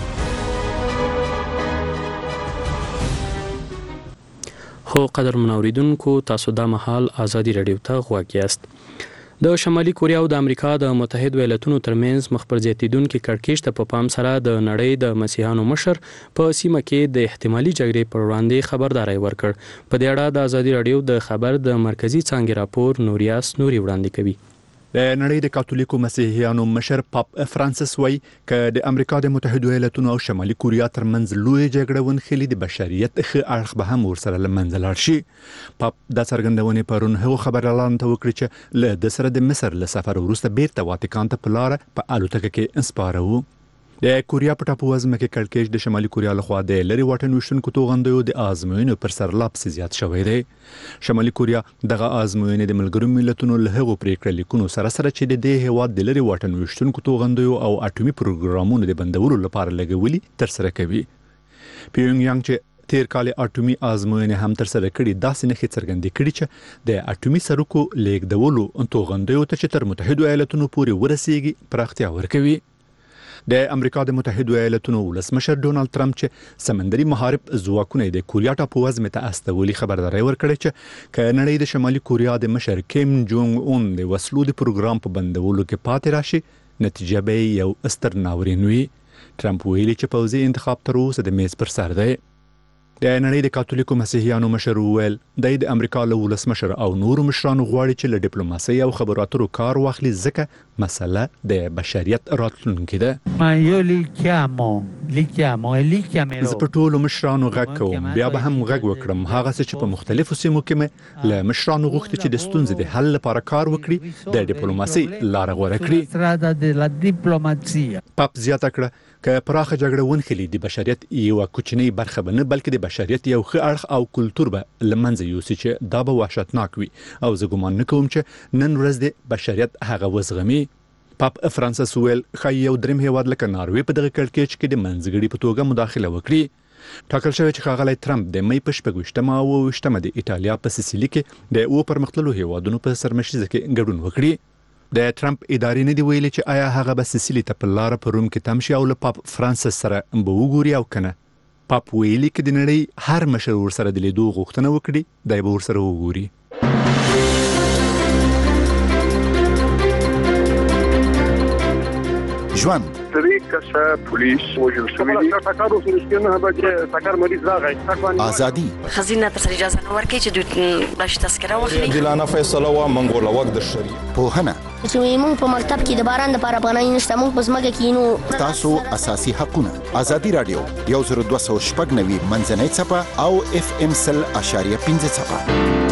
خو قدر منوریدونکو تاسو د مهال ازادي رادیو ته غوږ یاست. د شمالي کوریا او د امریکا د متحد ایالاتونو ترمنځ مخبر زیاتیدونکو کړکېچ ته په پام سره د نړۍ د مسیحانو مشر په سیمه کې د احتمالي جګړې پر وړاندې خبرداري ورکړ. په دې اړه د ازادي رادیو د خبر د مرکزی څانګې راپور نوریاس نوري وړاندې کوي. د نړۍ د کاتولیکو مسیحیانو مشر پاپ فرانسیس وایي چې د امریکا د متحده ایالاتونو او شمالي کوریا ترمنځ لوی جګړه ونخلي د بشریت ښه اړخ به هم ورسره لمنځه لاړ شي. پاپ د څرګندونې پرون هغه خبر اعلان ته وکړ چې له د سره د مصر له سفر وروسته بیرته واتیکان ته په لار په الوتکه کې انسپاره وو. د کوریا په ټاپو وزمه کې کړکېچ د شمالي کوریا لخوا د لری واټن وشونکو توغندیو د آزموینو پر سر لاپس زیات شوی دی. شمالي کوریا دغه آزموینې د ملګرو ملتونو له هغو پریکړې لیکونو سره سره چې د دې هیواد د لری واټن وشونکو توغندیو او اټومي پروګرامونو د بندولو لپاره لګولي تر سره کوي. پیونګ یانګ چې تیر کال اټومي آزموینې هم تر سره کړي داسې نه څرګندې کړي چې د اټومي سرکو لیکدولو توغندیو ته چې تر متحده ایالاتونو پورې ورسیږي پراختیا ورکوي. د امریکا د متحده ایالاتونو ولسمشر ډونالد ترامپ چې سمندري محارب ځواکونه د کوریا ټاپو وزمه ته استولي خبرداري ورکړه چې ک نړۍ د شمالي کوریا د مشر کیم جونګ اون د وسلو د پروګرام په بندولو کې پاتې راشي نتیجه به یو استر ناورین وي. ترامپ ویلي چې پوځي انتخاب تر اوسه د میز پر سر دی. د نړۍ د کاتولیکو مسیحیانو مشر ویل د امریکا له ولسمشر او نورو مشرانو غواړي چې له ډیپلوماسۍ او خبرو اترو کار واخلي ځکه مسله د بشریت راتلونکې ده. زه په ټولو مشرانو غږ کوم، بیا به هم غږ وکړم هغه څه چې په مختلفو سیمو کې مې له مشرانو غوښتي چې د ستونزې د حل لپاره کار وکړي، د ډیپلوماسۍ لاره غوره کړي. پاپ زیاته کړه که پراخه جګړه ونخلي د بشریت یو کوچنی برخه به نه بلکې د بشریت یو ښه اړخ او کلتور به لمنځه یوسي چې دا به وحشتناک وي او زه ګمان نه کوم چې نن ورځ د بشریت هغه وزغمي. پاپ فرانسیس ویل ښایي یو دریم هیواد لکه ناروې په دغه کړکېچ کې د منځګړي په توګه مداخله وکړي. ټاکل شوی چې ښاغلی ترامپ د مې په شپږویشتمه او اوویشتمه د ایټالیا په سیسیلي کې د اوو پرمختللو هیوادونو په سرمشریزه کې ګډون وکړي. د ټرمپ ادارې نه دی ویلي چې آیا هغه به سیسیلي ته په لار په روم کې تم شي او له پاپ فرانسیس سره به وګوري او کنه. پاپ ویلي چې د نړۍ هر مشر ورسره د لیدو غوښتنه وکړي دی به ورسره وګوري. ژوند طریق کسا پولیس وجل شوی دی تاکارو سرسکنه به تاکار مریض راغی ازادي خزینه تر اجازه نه ورکړي چې دوی باش تذکره واخلي. دلانه فیصله وا منګول وخت د شری په هنه چې موږ په مکتب کې د باران د لپاره بنای نشته موږ په ځمکه کې نو تاسو اساسي حقونه ازادي رادیو یو زر دوه سوه شپږ نوي منځنۍ صفه او اف ام سل اشاریه پنځه صفه.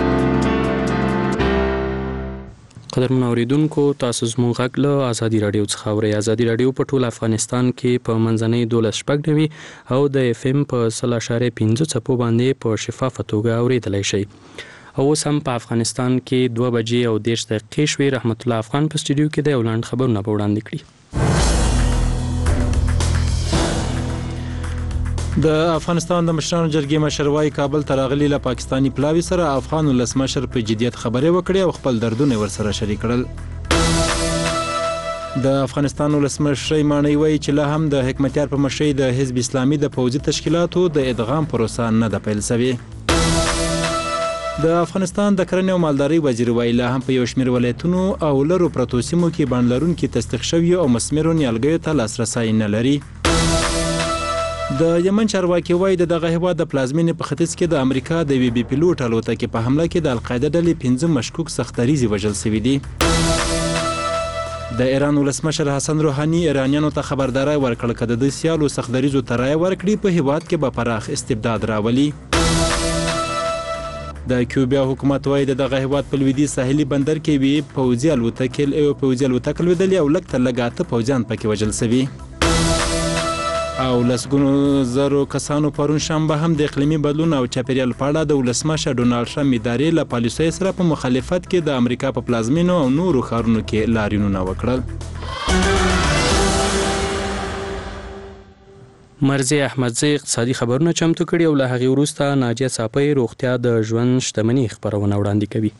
قدرمن اوریدونکو تاسو زموږ غږ له ازادي رادیو څخه اورئ. ازادي رادیو په ټول افغانستان کې په منځنۍ دولس شپږ نوي او د اف ام په سل اشاریه پنځه څپو باندې په شفافه توګه اوریدلی شئ. او اوس هم په افغانستان کې دوه بجې او دېرش دقیقې شوې. رحمت الله افغان په سټوډیو کې د یو لنډ خبرونه به وړاندې کړي. د افغانستان د مشرانو جرګې مشر وايي کابل ته راغلي له پاکستاني پلاوي سره افغان ولسمشر په جدیت خبرې وکړې او خپل دردونه ورسره شریک کړل. د افغانستان ولسمشر مانی وایي چې لا هم د حکمتیار په مشرۍ د حزب اسلامي د پوځي تشکیلاتو د ادغام پروسه نه ده پیل شوې. د افغانستان د کرنې او مالدارۍ وزیر وایي لا هم په یو شمېر ولایتونو او لرو پرتو سیمو کې بڼ لرونکي تصدیق شوي او مثمرو نیالګیو ته لاسرسی نه لري. د یمن چارواکي وایي د دغه هیواد د پلازمینې په ختیځ کې د امریکا د یوې بي پیلوټ الوتکې په حمله کې د القاعده ډلې پنځه مشکوک سختریزي وژل شوي دي. د ایران ولسمشر حسن روحاني ایرانیانو ته خبرداری ورکړه که د دوی سیالو سختدریزو ته رایه ورکړي په هیواد کې به پراخ استبداد راولي. د کیوبا حکومت وایي د دغه هیواد په لویدیځ ساحلي بندر کې یوې پوځي الوتکې یو پوځي الوتکه لوېدلې او لږ تر لږه اته پوځیان پکې وژل شوي. او لسګونو زرو کسانو پرون شنبه هم د اقلیمي بدلون او چاپیریال په اړه د ولسمشر ډونالډ ټرمپ ادارې له پالیسیو سره په مخالفت کې د امریکا په پلازمینو او نورو ښارونو کې لاریونونه وکړل. مرزي احمدزی اقتصادي خبرونه چمتو کړي او له هغې وروسته ناجیه څاپۍ روغتیا د ژوند شتمني خبرونه وړاندې کوي.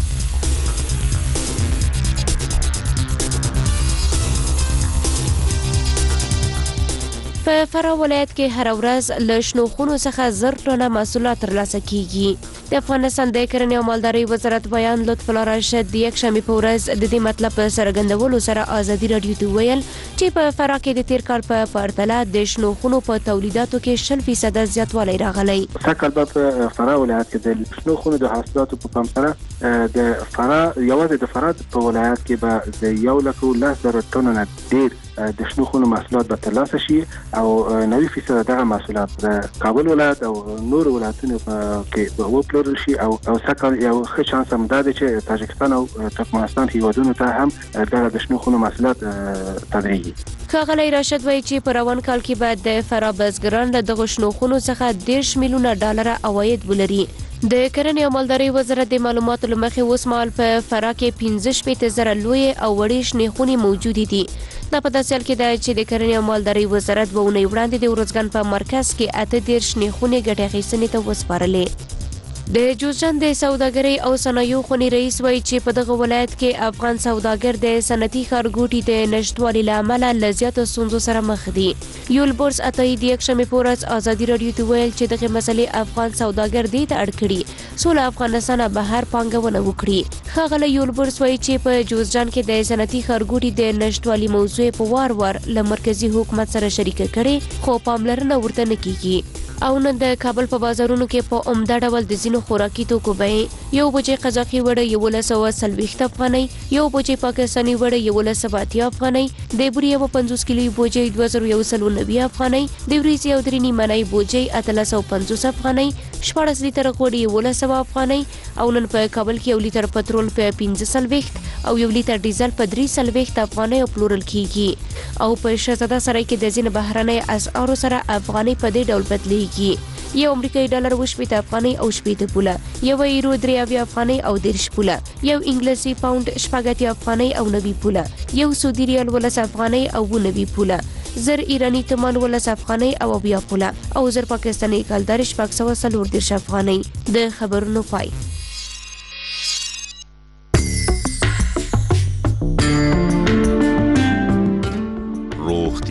په فراه ولایت کې هر ورځ له شنو خونو څخه زر ټنه محصولات ترلاسه کیږي. د افغانستان د کرنې او مالدارۍ وزارت بیان لطف الله راشد د یکشنبې په ورځ د دې مطلب په څرګندولو سره ازادي رادیو ته ویل چې په فراه کې د تیر کال په پرتله د شنو خونو په تولیداتو کې شل فیصده زیاتوالی راغلی. سږ کال په فراه ولایت کې د شنو خونو د حاصلاتو په پام سره د فراه یوازې د فراه په ولایت کې به د یو لک او لس زره ټنو نه ډېر د شنو خونو محصولات به ترلاسه شي او نوي فیصد دغه محصولات د کابل ولایت او نور ولایتونو کې به وپلورل شي او او سکه یو ښه چانس هم ده چې تاجکستان او ترکمنستان هیوادونو ته هم دغه د شنو خونو محصولات تدریجي. ښاغلی راشد وایي چې په روان کال کې به د فراه بزګران له دغو شنو خونو څخه دېرش میلیونه ډالره عواید ولري. د کرنې او مالدارۍ وزارت د معلوماتو له مخې اوس مهال په فراه کې پنځه شپېته زره لویې او وړې شنې خونې موجودې دي. دا په داسې حال کې ده چې د کرنې او مالدارۍ وزارت به اونۍ وړاندې د ارزګان په مرکز کې اته دېرش شنې خونې ګټې اخیستنې ته وسپارلې. د جوزجان د سوداګرۍ او صنایعو خونې رئیس وایي چې په دغه ولایت کې افغان سوداګر د صنعتي ښارګوټي د نشتوالي له امله له زیاتو ستونزو سره مخ دي. یولبرز عطایي د یکشنبې په ورځ ازادي راډیو ته ویل چې دغه مسلې افغان سوداګر دې ته اړ کړي څو له افغانستانه بهر پانګونه وکړي. ښاغلی یولبرز وایي چې په جوزجان کې د صنعتي ښارګوټي د نشتوالي موضوع په وار وار له مرکزي حکومت سره شریکه کړي خو پاملرنه ورته نه کیږي. او نن د کابل په بازارونو کې په عمده ډول د ځینو خوراکي توکو بیې یو بوجۍ قزاقي وړه یولس سوه څلوېښت افغانۍ، یو بوجۍ پاکستاني وړه یولس سوه اتیا افغانۍ، د بورې یوه پنځوس کیلوي بوجۍ دوه زره یو سل نوي افغانۍ، د وریځې یو درې نیمنۍ بوجۍ اتلس سوه پنځوس افغانۍ، شپاړس لیتره غوړي یولس سوه افغانۍ او نن په کابل کې یو لیتر پټرول په پنځه څلوېښت او یو لیتر ډیزل په درې څلوېښت افغانۍ پلورل کیږي. او په شهزاده سرای کې د ځینو بهرنۍ اسعارو سره افغانۍ په دې ډول بدلیږي. یو امریکایي ډالر اوه شپېته افغانۍ او شپېته پوله، یو یورو درې اویا افغانۍ او دېرش پوله، یو انګلیسي پاونډ شپږ اتیا افغانۍ او نوي پوله، یو سعودي ریال ولس افغانۍ او اوه نوي پوله، زر ایرانی تومان ولس افغانۍ او اویا پوله او زر پاکستاني کلدار شپږ سوه څلور دېرش افغانۍ. د خبرونو پای.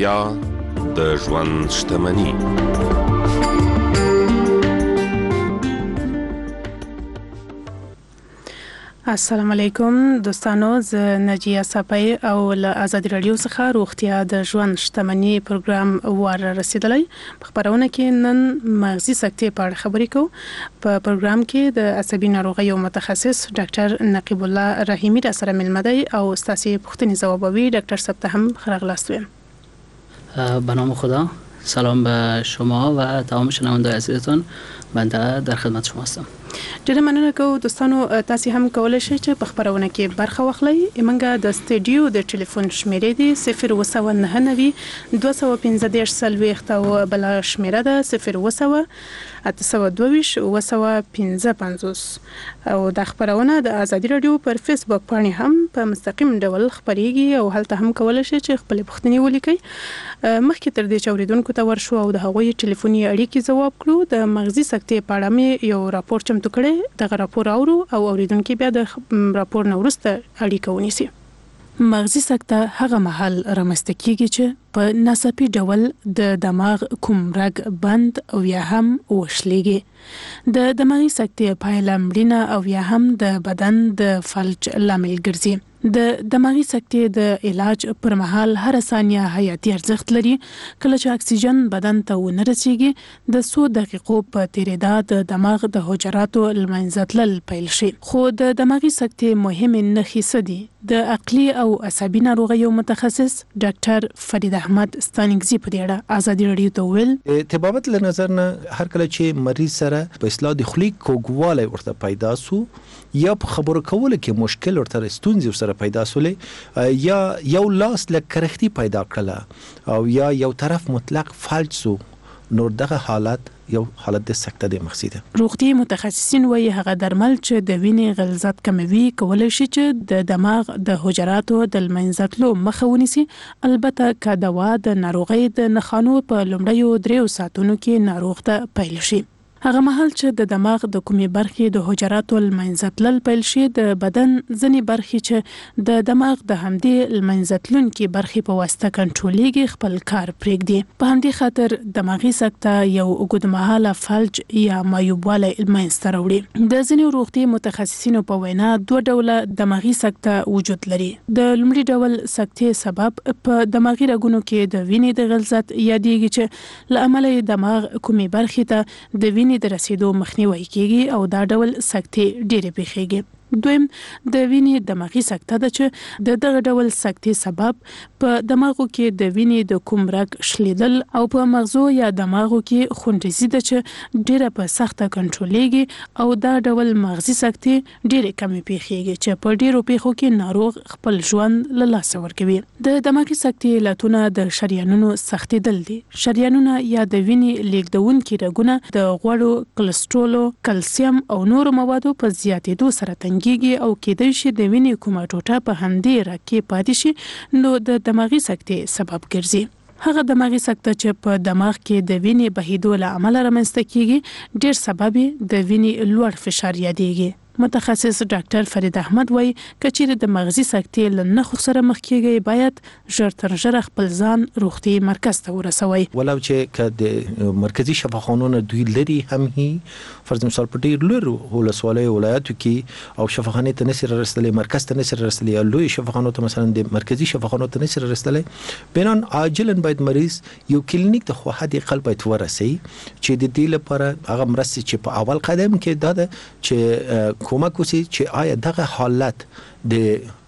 روغتیا د ژوند شتمني. السلام علیکم دوستانو، زه نجیه صافی او له آزادي رادیو څخه روغتیا د ژوند شتمني پروګرام وار رسیدلی. په خبرونه کې نن مغزي سکتې په اړه خبرې کوو. په پروګرام کې د عصبي ناروغیو متخصص ډاکټر نقیب الله رحیمی را سره ملمه دی او ستاسو پوښتنې ځوابوي. ډاکټر صاحب ته هم خراغلاست ویم. به نام خدا، سلام به شما و تمام شنوندگان عزیزتون. بنده در خدمت شما هستم. ډیره مننه کوم دوستانو، تاسو هم کولای شئ چې په خبرونه کې برخه واخلئ. موږ د سټډیو د ټلیفون شمیرې دی صفر وسو نه نوي دوه سوه پنځه دېرش څلوېښت او بل شمیره ده صفر وسو اته سوه دوه ویشت اوه سوه پنځه پنځوس. او د خبرونه د آزادي رادیو پر فیسبوک باندې هم په مستقیم ډول خبريږي او هلته هم کولای شئ چې خپل پوښتنې ولیکئ. مخکې تر دې چې اوریدونکو ته ورشو او د هغوی ټلیفوني اړیکې ځواب کړو، د مغزي سکتې په اړه مې یو راپور چمتو کړی. دغه راپور اورو او اوریدونکو بیا د راپور نو وروسته اړیکه ونیسي. مغزي سکته هغه مهال رامنځته کیږي چې په ناڅاپي ډول د دماغ کوم رګ بند او یا هم وشلېږي. د دماغي سکتې پایله مړینه او یا هم د بدن د فلج لامل ګرځي. د دماغي سکتې د علاج پر مهال هر ثانیه حیاتي ارزښت لري. کله چې اکسیجن بدن ته ونه رسیږي، د څو دقیقو په تیریدا د دماغ د حجراتو لمنځه تلل پیل شي. خو د دماغي سکتې مهمې نښې څه دي؟ د عقلي او عصبي ناروغیو متخصص ډاکټر فرید احمد ستانګزي په دې اړه آزادي رادیو ته ویل. طبابت له نظر نه هر کله چې مریض سره په اصطلاح د خولي کوګوالی ورته پیدا سو یا په خبرو کولو کې مشکل ورته ستونزې سره پیدا سولې یا یو لاس لکه کرختی پیدا کړه او یا یو طرف مطلق فلج سو، نور دغه حالت یو حالت د سکته د مغزي ده. روغتي متخصصین وایي هغه درمل چې د وینې غلظت کموي کولای شي چې د دماغ د حجراتو د لمنځه تلو مخه ونیسي. البته که دوا د ناروغۍ د نښانو په لومړیو دریو ساعتونو کې ناروغ ته پیل شي. هغه مهال چې د دماغ د کومې برخې د حجراتو لمنځه تلل پیل شي، د بدن ځینې برخې چې د دماغ د همدې لمنځه تلونکي برخې په واسطه کنټرولېږي خپل کار پرېږدي. په همدې خاطر دماغي سکته یو اوږدمهاله فلج یا معیوبوالی منځته راوړي. د ځینې روغتي متخصصینو په وینا دوه ډوله دماغي سکته وجود لري. د لومړي ډول سکتې سبب په دماغي رګونو کې د وینې د غلظت یادېږي چې له امله یې دماغ کومې برخې ته د وینې د رسیدو مخنیوي کیږي او دا ډول سکتې ډېرې پیښیږي. دویم د وینې دماغي سکته ده چې د دغه ډول سکتې سبب په دماغو کې د وینې د کوم رګ شلیدل او په مغزو یا دماغو کې خونریزي ده چې ډېره په سخته کنټرولېږي او دا ډول مغزي سکتې ډېرې کمې پیښیږي چې په ډېرو پیښو کې ناروغ خپل ژوند له لاسه ورکوي. د دماغي سکتې علتونه د شریانونو سختېدل دي. شریانونه یا د وینې لیږدونکي رګونه د غوړو، کلسترولو، کلسیم او نورو موادو په زیاتېدو سره تنګ او کېدای شي د وینې کومه ټوټه په همدې رګ کې پاتې شي، نو د دماغي سکتې سبب ګرځي. هغه دماغي سکته چې په دماغ کې د وینې بهیدو له امله رامنځته کیږي، ډېر سبب د وینې لوړ فشار یادېږي. متخصص ډاکټر فرید احمد وایي کچېرې د مغزي سکتې له نښو سره مخ کیږئ، باید ژر تر ژره خپل ځان روغتي مرکز ته ورسوئ. ولو چې که د مرکزي شفاخانونه دوی لري هم هي، فرض مثال په ډېر لرو ولسوالیو ولایاتو کې او شفاخانې ته نشي رسېدلی، مرکز ته نشي رسېدلی، یا لوی شفاخانو ته مثلا د مرکزي شفاخانو ته نشي رسېدلی، بنان عاجلا باید مریض یو کلینیک ته خو حد اقل باید ورسي چې د دې لپاره هغه مرستې چې په اول قدم کې دا ده چې کومک وشي چې آیا دغه حالت د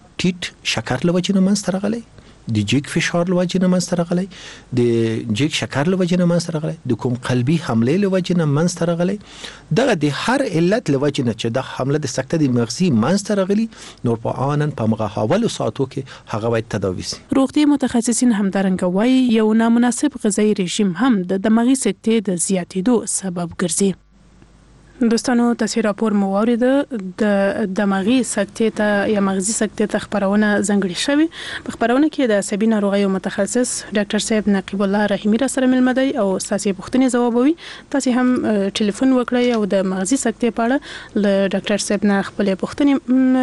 ټیټ شکر له وجې نه منځته راغلی، د جګ فشار له وجې نه منځته راغلی، د جګ شکر له وجې نه منځته راغلی، د کوم قلبي حملې له وجې نه منځته راغلی، دغه د هر علت له وجې نه چې د حمله د سکته د مغزي منځته راغلی، نور په آنن په هغه اولو ساعتو کې هغه باید تداوي شي. روغتي متخصصین همدارنګه وایي یو نامناسب غذایي رژیم هم د دماغي سکتې د زیاتېدو سبب ګرځي. دوستانو تاسو راپور مو واورید د دماغي سکتې ته یا مغزي سکتې ته خبرونه ځنګړې شوې. په خبرونه کې د عصبي ناروغیو متخصص ډاکټر صاحب نقیب الله رحیمی را سره ملمه دی او تاسو پوښتنې ځوابوي. تاسو هم ټلیفون وکړئ او د مغزي سکتې په اړه له ډاکټر صاحب نه خپل پوښتنې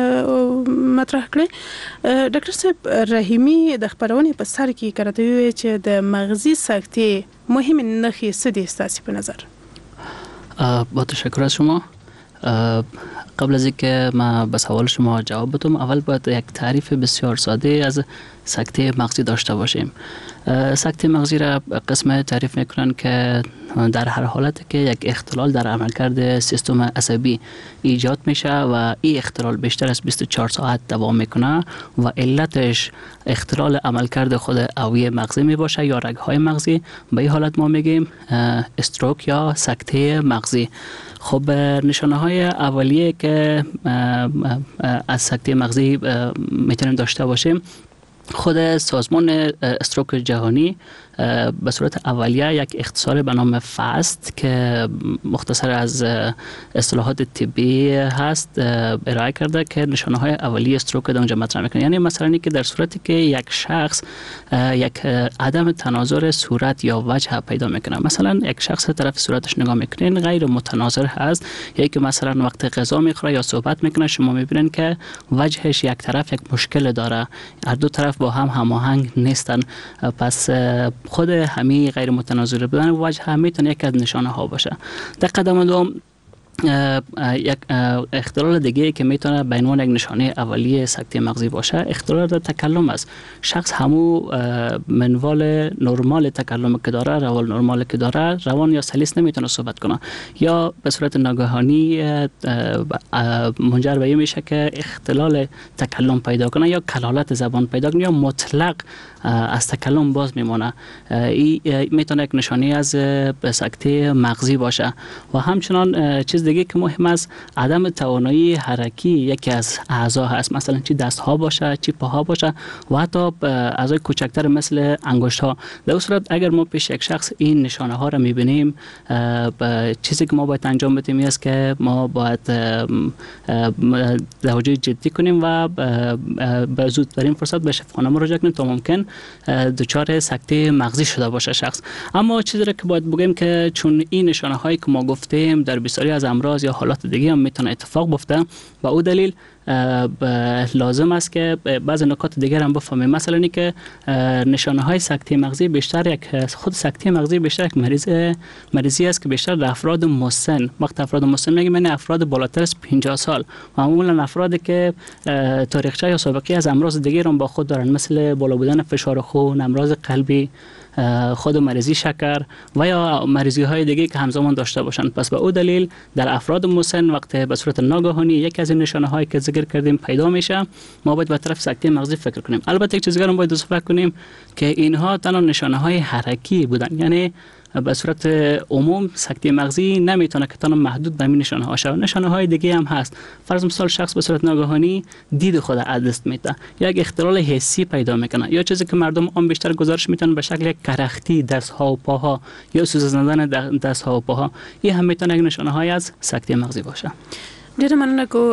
مطرح کړئ. ډاکټر صاحب رحیمی د خبرونه په سر کې کړته وی چې د مغزي سکتې مهم نښې څه دي تاسو په نظر؟ با تشکر از شما. قبل از اینکه ما به سوال شما جواب بدم اول باید یک تعریف بسیار ساده از سکته مغزی داشته باشیم. سکته مغزی را قسم تعریف میکنن که در هر حالت که یک اختلال در عملکرد سیستم عصبی ایجاد میشه و این اختلال بیشتر از بیست و چهار ساعت دوام میکنه و علتش اختلال عملکرد خود اوعیه مغزی میباشه یا رگهای مغزی، به این حالت ما میگیم استروک یا سکته مغزی. خب نشانه های اولیه که از سکته مغزی میتونیم داشته باشیم، خود سازمان استروک جهانی به صورت اولیه یک اختصار به نام فاست که مختصر از اصطلاحات طبی هست ارائه کرده که نشانه های اولیه استروک در اونجا مطرح میکنه. یعنی مثلا که در صورتی که یک شخص یک عدم تناظر صورت یا وجه پیدا میکنه، مثلا یک شخص طرف صورتش نگاه میکنین غیر متناظر هست، یا که مثلا وقت غذا میخوره یا صحبت میکنه شما میبینین که وجهش یک طرف یک مشکل داره، هر دو طرف با هم هماهنگ نیستن، پس خود همین غیر متناظر بودن وجه هم میتونه یک از نشانه ها باشه. در قدم دوم یک اختلال دیگه که میتونه به عنوان یک نشانه اولیه سکته مغزی باشه اختلال در تکلم است. شخص همو منوال نرمال تکلم که داره، روال نرمال که داره، روان یا سلیس نمیتونه صحبت کنه، یا به صورت ناگهانی منجر به این میشه که اختلال تکلم پیدا کنه یا کلالت زبان پیدا کنه یا مطلق از تکلم باز میمونه. این میتونه یک نشانه از سکته مغزی باشه. و همچنان چیز دیگه که مهم است عدم توانایی حرکی یکی از اعضا هست، مثلا چی دست ها باشه چی پاها باشه و حتی اعضای کوچکتر مثل انگشت ها. در اون صورت اگر ما پیش یک شخص این نشانه ها رو میبینیم، چیزی که ما باید انجام بدیم است که ما باید توجه جدی کنیم و به زودترین فرصت به شفاخانه مراجعه کنیم تا ممکن دچار سکته مغزی شده باشه شخص. اما چیزی که باید بگیم که چون این نشانه هایی که ما گفتیم در بسیاری از امراض یا حالات دیگه هم میتونه اتفاق بیفته، و او دلیل لازم است که بعضی نکات دیگر هم بفهمیم. مثلا اینکه که نشانه های سکته مغزی بیشتر یک خود سکته مغزی بیشتر یک مریض مریضی است که بیشتر در افراد مسن، وقت افراد مسن میگیم یعنی افراد بالاتر از پنجاه سال، معمولا افرادی که تاریخچه یا سابقه از امراض دیگر هم با خود دارن، مثل بالا بودن فشار خون، امراض قلبی، خود مریضی شکر و یا مریضی های دیگه که همزمان داشته باشن. پس به او دلیل در افراد مسن وقت به صورت ناگهانی یک از این نشانه هایی که ذکر کردیم پیدا میشه، ما باید به طرف سکته مغزی فکر کنیم. البته یک چیز دیگه هم باید اضافه کنیم که اینها تنها نشانه های حرکی بودن، یعنی به صورت عموم سکته مغزی نمیتونه که تنها محدود به این نشانه ها شه. نشانه های دیگه هم هست. فرض مثال شخص به صورت ناگهانی دید خود از دست میده، یا یک اختلال حسی پیدا میکنه، یا چیزی که مردم عام بیشتر گزارش میتونن به شکل یک کرختی دست ها و پاها یا سوزاندن دست ها و پاها، این هم میتونه یک نشانه های از سکته مغزی باشه. ډیره مننه کو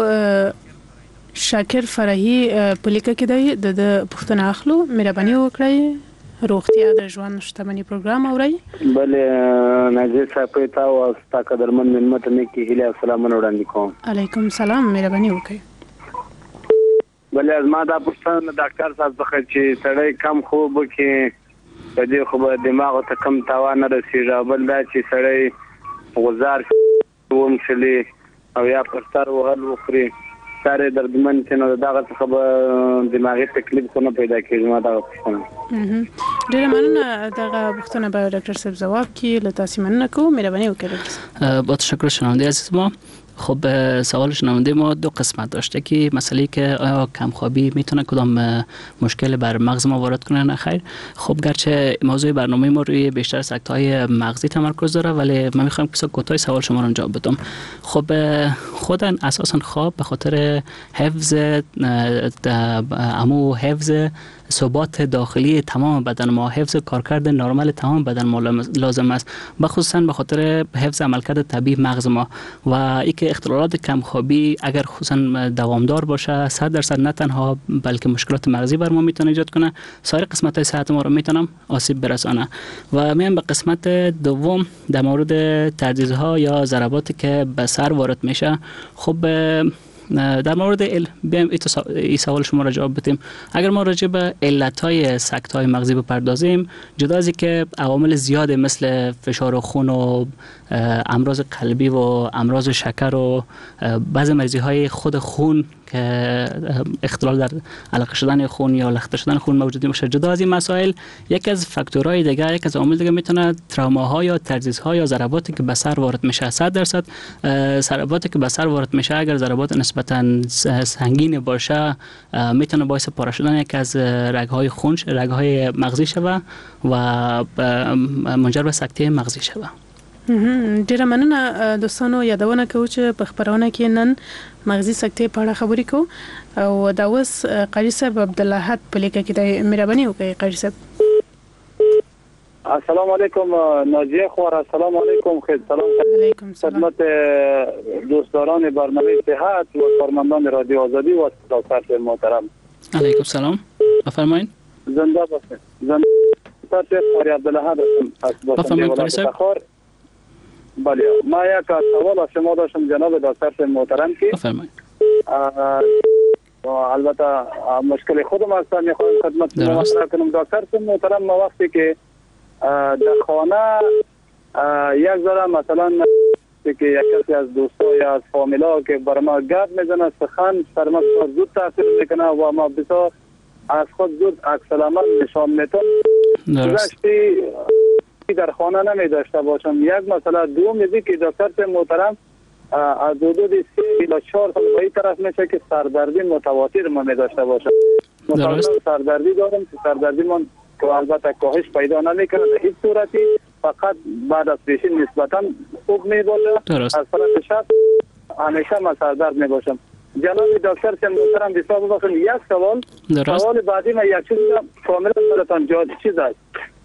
شاکر فرحی پولیکه کې دی د پښتنه اخلو مهرباني وکړئ روغتیا د ژوند شتمنۍ پروګرام اورئ. بله ناظر صاحب ته او ستا قدرمن ملت نه کې هیله سلام وړاندې کوم. علیکم سلام، مهرباني وکړئ. بله از ما دا پوښتنه ډاکټر صاحب څخه چې سړی کم خوب وکړي په دې خو به دماغ ته کم تاوان نه رسېږي، بل دا چې سړی غوزار ومشلي او یا پر سر وهل وخوري سارے دردمن چې نو دغه څخه به دماغي تکلیف څه پیدا کیږي. ما دا پوښتنه ډیره مننه دغه پوښتنه به ډاکټر صاحب جواب کړي. له تاسو مننه کوم، مهرباني وکړئ. با تشکر شنونده عزیز ما. خب سوال شنونده ما دو قسمت داشته که مسئله که آیا کمخوابی میتونه کدام مشکل بر مغز ما وارد کنه؟ نه خیر. خب گرچه موضوع برنامه ما روی بیشتر سکته‌های مغزی تمرکز داره، ولی من میخوام که کوتاه سوال شما رو جواب بدم. خب خودن اساسا خواب به خاطر حفظ امو حفظ ثبات داخلی تمام بدن ما، حفظ کارکرد نرمال تمام بدن ما لازم است، بخصوصا به خاطر حفظ عملکرد طبیعی مغز ما و اینکه اختلالات کمخوابی اگر خصوصا دوامدار باشه صد درصد نه تنها بلکه مشکلات مغزی بر ما میتونه ایجاد کنه، سایر قسمت های صحت ما رو میتونم آسیب برسانه. و میام به قسمت دوم در مورد تردیدها یا ضرباتی که به سر وارد میشه. خب در مورد ال بیایم این سوال شما را جواب بدیم. اگر ما راجع به علت‌های سکت‌های مغزی بپردازیم، جدا از اینکه عوامل زیاده مثل فشار خون و امراض قلبی و امراض شکر و بعضی مریضی‌های خود خون که اختلال در علقه شدن خون یا لخته شدن خون موجود باشه، جدا از این مسائل یک از فاکتورهای دیگه، یک از عوامل دیگه میتونه تروماها یا ترزیزها یا ضرباتی که به سر وارد میشه. صد درصد ضرباتی که به سر وارد میشه اگر ضربات نسبتا سنگین باشه میتونه باعث پاره شدن یک از رگ‌های خون، رگ‌های مغزی شوه و منجر به سکته مغزی شوه. ډیره مننه دوستانو. یادونه کوو چې په خبرونه کې نن مغزي سکتې په اړه خبرې کوو او دا اوس قاری صاحب عبدالله په لیکه کې د مهرباني وکړئ. قاری صاحب السلام علیکم ناجیه خوار، السلام علیکم، خیر سلام علیکم خدمت دوستداران برنامه صحت و کارمندان رادیو آزادی و دکتر محترم. علیکم سلام، بفرمایید. زنده باشید. زنده باشید. قاری عبدالله هستم. بفرمایید قاری صاحب. بله، ما یک سوال از شما داشتم جناب دکتر محترم که بفرمایید. البته مشکل خودم هستم، میخوام خدمت شما مطرح کنم. دکتر محترم، ما وقتی که در خانه یک ذره مثلا که یک کسی از دوستا یا از فامیلا که بر ما گپ میزنه، سخن سر ما زود تاثیر میکنه و ما بسیار از خود زود عکس العمل نشان میتون. گذشتی در خانه نمی داشته باشم. یک مسئله دوم میگه که دکتر محترم از حدود سه الی چهار سال به این طرف میشه که سردردی متواتر ما می داشته باشم. مثلا سردردی دارم که سردردی من که البته کاهش پیدا نمیکنه در هیچ صورتی، فقط بعد از پیشین نسبتا خوب می باشه. از طرف شب همیشه من سردرد می باشم. جناب دکتر محترم بسیار ببخشید یک سوال درست. سوال بعدی من یک چیز کاملا براتون جالب چیز است.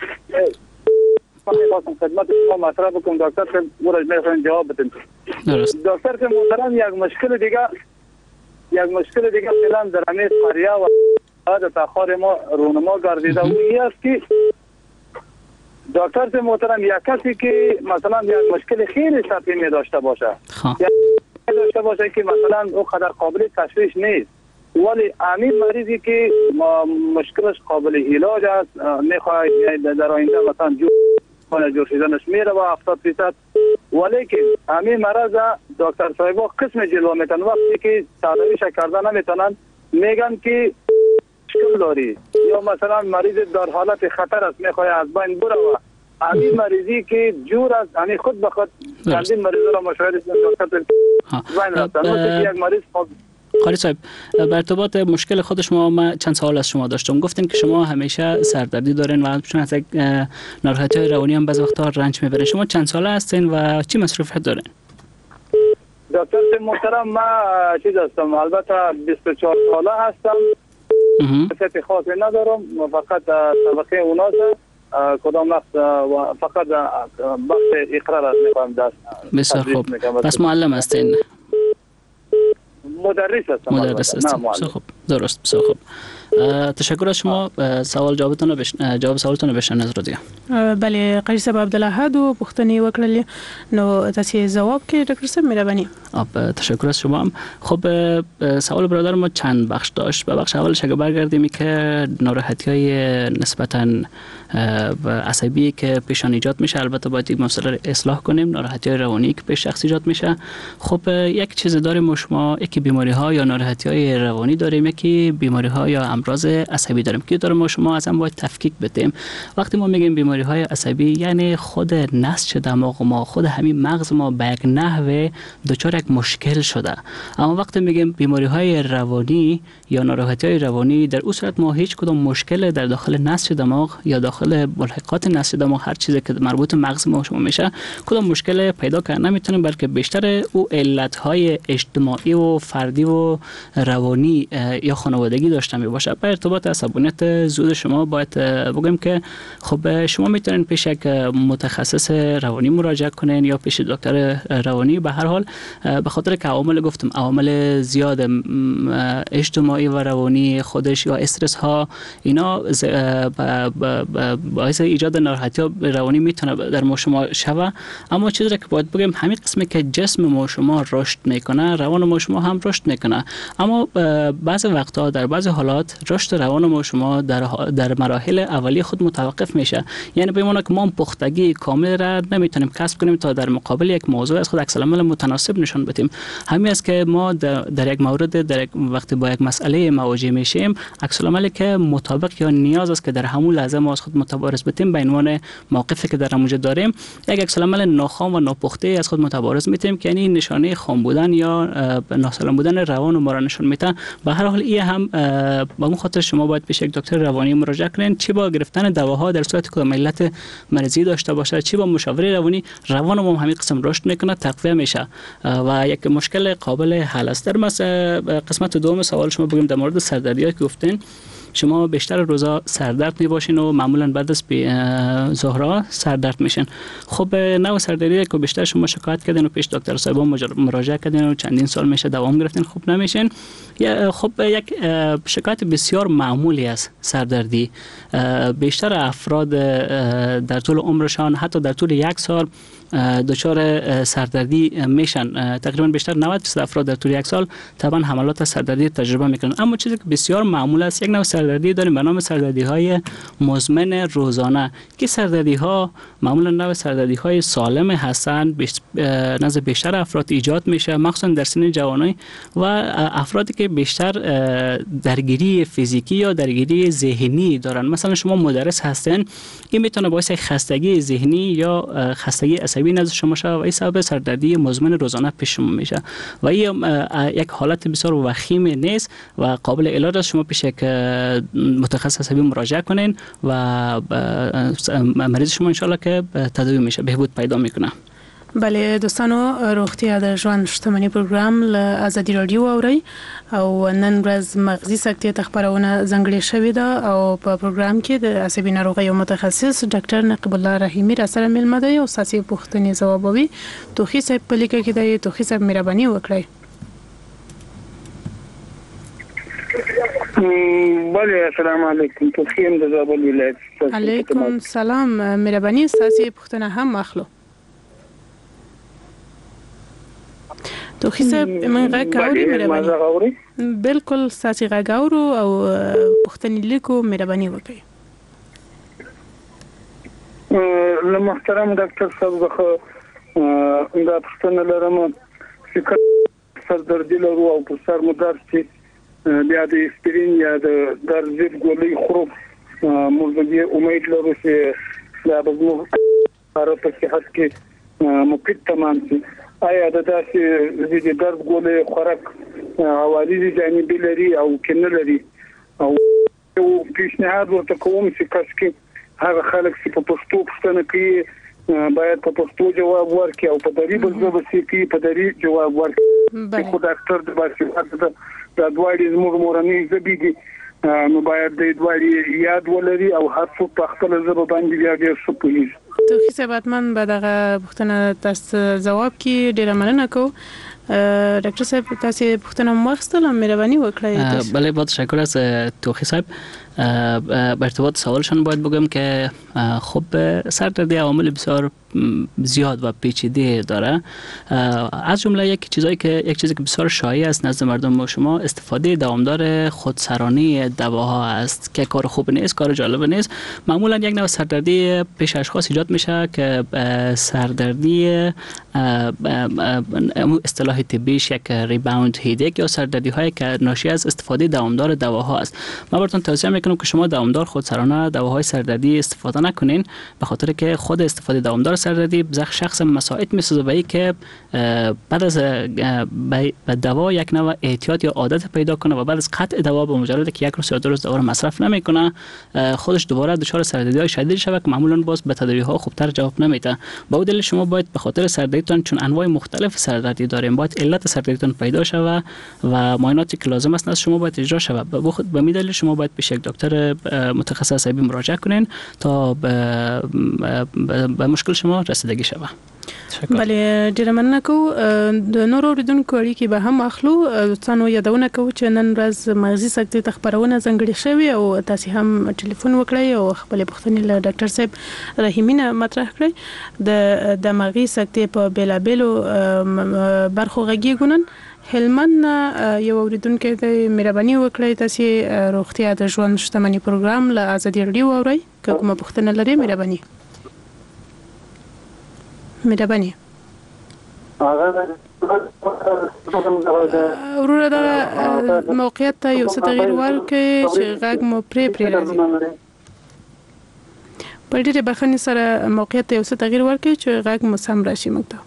من می‌خواستم خدمت شما مطرح بکنم دکتر که برای می‌خواین جواب بدین. درست. دکتر که محترم یک مشکل دیگه یک مشکل دیگه فعلا در همین قریه و عادت اخار ما رونما گردیده و این است که دکتر که محترم یک کسی که مثلا یک مشکل خیلی سطحی می داشته باشه یک داشته باشه که مثلا او قدر قابل تشخیص نیست، ولی همین مریضی که مشکلش قابل علاج است، میخواد در آینده مثلا جو جور شدنش میره و هفتاد درصد، ولی که همین مرض دکتر صاحبا قسم جلوه میتن وقتی که تداویش کردن نمیتونن میگن که مشکل داری یا مثلا مریض در حالت خطر است میخواد از بین بره و همین مریضی که جور است همین خود به خود چندین مریض را مشاهده دکتر بین رفتن. یک مریض قاری صاحب، به ارتباط مشکل خود شما ما چند سوال از شما داشتم. گفتین که شما همیشه سردردی دارین و چون از ناراحتی‌های روانی هم بعضی وقتا رنج میبرین. شما چند ساله هستین و چی مصروفیت دارین؟ دکتر محترم، ما چیز هستم، البته بیست و چهار ساله هستم. صفت خاصی ندارم، فقط طبقه اوناس کدام وقت فقط بخش اقرار است میخوام دست. بسیار خوب. پس معلم هستین؟ مدرس هستم. مدرس هستم. بسیار خوب. درست. بسیار خوب. تشکر از شما. سوال جوابتون رو بشن... جواب سوالتون رو بشن از رادیو. بله، قاری صاحب عبدالله دو پوښتنې وکړلې، نو تاسو جواب کې ډاکټر صاحب مهرباني. تشکر از شما. خب سوال برادر ما چند بخش داشت. به بخش اولش اگه برگردیم که ناراحتی‌های نسبتاً عصبی که پیشان ایجاد میشه، البته باید یک مسئله اصلاح کنیم. ناراحتی‌های روانی که پیش شخص ایجاد میشه، خب یک چیز داریم ما شما، یکی بیماری‌ها یا ناراحتی‌های روانی داریم، یکی بیماری‌ها یا امراض عصبی داریم که داریم ما شما از هم باید تفکیک بدیم. وقتی ما میگیم بیماری‌های عصبی یعنی خود نسج دماغ ما، خود همین مغز ما به یک نحوه دچار یک مشکل شده. اما وقتی میگیم بیماری‌های روانی یا ناراحتی‌های روانی، در اون صورت ما هیچ کدوم مشکل در داخل نسج دماغ یا داخل ملحقات نسج دماغ، هر چیزی که مربوط مغز ما شما میشه، کدوم مشکل پیدا کردن نمیتونیم، بلکه بیشتر او علت‌های اجتماعی و فردی و روانی یا خانوادگی داشته می باشه. میشه. به ارتباط عصبانیت زود شما باید بگم که خب شما میتونین پیش یک متخصص روانی مراجعه کنین یا پیش دکتر روانی. به هر حال به خاطر که عوامل گفتم عوامل زیاد اجتماعی و روانی خودش یا استرس ها اینا باعث ایجاد ناراحتی روانی میتونه در ما شما شوه. اما چیزی که باید بگم همین قسمی که جسم ما شما رشد میکنه روان ما شما هم رشد میکنه. اما بعضی وقتا در بعضی حالات رشد روان ما شما در در مراحل اولیه خود متوقف میشه. یعنی بمونه که ما پختگی کامل را نمیتونیم کسب کنیم تا در مقابل یک موضوع از خود عکس العمل متناسب نشان بدیم. همین است که ما در, در یک مورد در یک وقتی با یک مسئله مواجه میشیم عکس العملی که مطابق یا نیاز است که در همون لحظه ما از خود متبارز بتیم به عنوان موقفی که در موجود داریم یک عکس العمل ناخوام و ناپخته از خود متبارز میتیم که یعنی نشانه خام بودن یا ناسالم بودن روان ما را نشان میده. به هر حال این هم با اون خاطر شما باید پیش یک دکتر روانی مراجعه کنین، چی با گرفتن دواها در صورتی که ملت مرضی داشته باشه، چی با مشاوره روانی روان ما همین قسم رشد میکنه تقویت میشه و یک مشکل قابل حل است. در قسمت دوم سوال شما بگیم در مورد سردردی که گفتین شما بیشتر روزا سردرد می باشین و معمولا بعد از ظهرها سردرد میشین. خب نوع سردردی که بیشتر شما شکایت کردین و پیش دکتر صاحبان مراجعه کردین و چندین سال میشه دوام گرفتین خوب نمیشین، خب یک شکایت بسیار معمولی است سردردی. بیشتر افراد در طول عمرشان حتی در طول یک سال دچار سردردی میشن. تقریبا بیشتر نود درصد افراد در طول یک سال طبعا حملات سردردی تجربه میکنن. اما چیزی که بسیار معمول است یک نوع سردردی داریم به نام سردردی های مزمن روزانه که سردردی ها معمولا نوع سردردی های سالم هستند، نزد بیشتر افراد ایجاد میشه مخصوصا در سن جوانی و افرادی که بیشتر درگیری فیزیکی یا درگیری ذهنی دارن. مثلا شما مدرس هستین، این میتونه باعث خستگی ذهنی یا خستگی عصبی نزد شما شود و این سبب سردردی مزمن روزانه پیش شما میشه و این یک حالت بسیار وخیم نیست و قابل علاج است. شما پیش یک متخصص عصبی مراجعه کنین و مریض شما انشالله که تداوی میشه، بهبود پیدا میکنه. بله دوستانو، روغتیا د ژوند شتمنۍ پروګرام له آزادي رادیو اوري او نن ورځ مغزي سکتې خبرونه ځنګړې شوې ده او په پروګرام کې د عصبي ناروغیو متخصص ډاکټر نقیب الله رحیمی را سره ملمه دی او ساسي پوښتنې ځوابوي. توخی صاحب په لیکه کې دی. توخی صاحب مهرباني وکړئ. بله السلام علیکم. توخی هم د زابل ولایت. علیکم سلام. مهرباني ساسي پوښتنه هم اخلو. توخی صاحب من غږ اوري مهرباني؟ بالکل ساسي غږ اورو او پوښتنې لیکو مهرباني وکړئ. له محترم ډاکټر صاحب څخه دا پوښتنه لرم چې سردردي لرو او په سر مو درد چې بیا د اسپرین یا د درد ضد ګولۍ خورو، موږ به امید لرو چې دا به زموږ لپاره په صحت کې مفید تمام شي. آیا د داسې ضد درد ګولۍ خوراک عوارض جانبي لري او که نه لري؟ او پیشنهاد ورته کوم چې کس کې هغه خلک چې په پښتو پوښتنه کوي باید په پښتو جواب ورکړي او په دری بل ژبه کې په دری جواب ورکړي. خو ډاکټر د باسي د دوړې زموږ مورنۍ ژبې دي نو باید د دوړې یاد ولري او هر څوک په خپل ژبه باندې بیا ډېر څه پوهیږي. توخی صاحب حتما به دغه پوښتنه تاسو جواب کې ډیره مننه کوم. ډاکټر صاحب تاسو پوښتنه مخستله مهرباني وکړئ. بله با تشکر از توخی صاحب. به ارتباط سوالشان باید بگم که خب سردردی عوامل بسیار زیاد و پیچیده داره. از جمله یک چیزایی که یک چیزی که بسیار شایع است نزد مردم و شما استفاده دوامدار خودسرانه دواها است که کار خوب نیست، کار جالب نیست. معمولا یک نوع سردردی پیش اشخاص ایجاد میشه که سردردی اصطلاح طبیش یک ریباوند هیدک یا سردردی هایی که ناشی از استفاده دوامدار دواها است. من براتون توصیه میکنم که شما دوامدار خودسرانه دواهای سردردی استفاده نکنین، به خاطر که خود استفاده دوامدار سردردی بزخ شخص مساعد میسازه به که بعد از به دوا یک نوع احتیاط یا عادت پیدا کنه و بعد از قطع دوا به مجرد که یک روز یا دو روز دوا مصرف نمیکنه خودش دوباره دچار سردردی های شدید شوه که معمولا باز به تداوی ها خوبتر جواب نمیده. با اون دلیل شما باید به خاطر سردردیتون، چون انواع مختلف سردردی داریم، باید علت سردردیتون پیدا شوه و معایناتی که لازم است از شما باید اجرا شوه. به خود به می دلیل شما باید پیش یک دکتر متخصص عصبی مراجعه کنین تا به, به مشکل شما رسیدگی شوه. بله، ډیره مننه کوو. د نورو اوریدونکو اړیکې به هم اخلو. دوستانو یادونه کوو چې نن ورځ مغزي سکتې ته خپرونه ځانګړې شوې او تاسو هم ټلیفون وکړئ او خپل پوښتنې له ډاکټر صاحب رحیمینه مطرح کړئ. د د مغزي سکتې په بیلابیلو برخو غږیږو. نن هلمند یو اوریدونکو ته مهرباني وکړئ تاسو روغتیا د ژوند شتمنۍ پروګرام له ازادي رادیو اورئ. که کومه پوښتنه لرئ مهرباني مهرباني وروره دا موقعیت ته یو څه تغیر ورکړئ چې غږ مو پرې پرې راځي. په ډېرې بخښنې سره موقعیت ته یو څه تغیر ورکړئ چې غږ مو سم راشي. موږ ته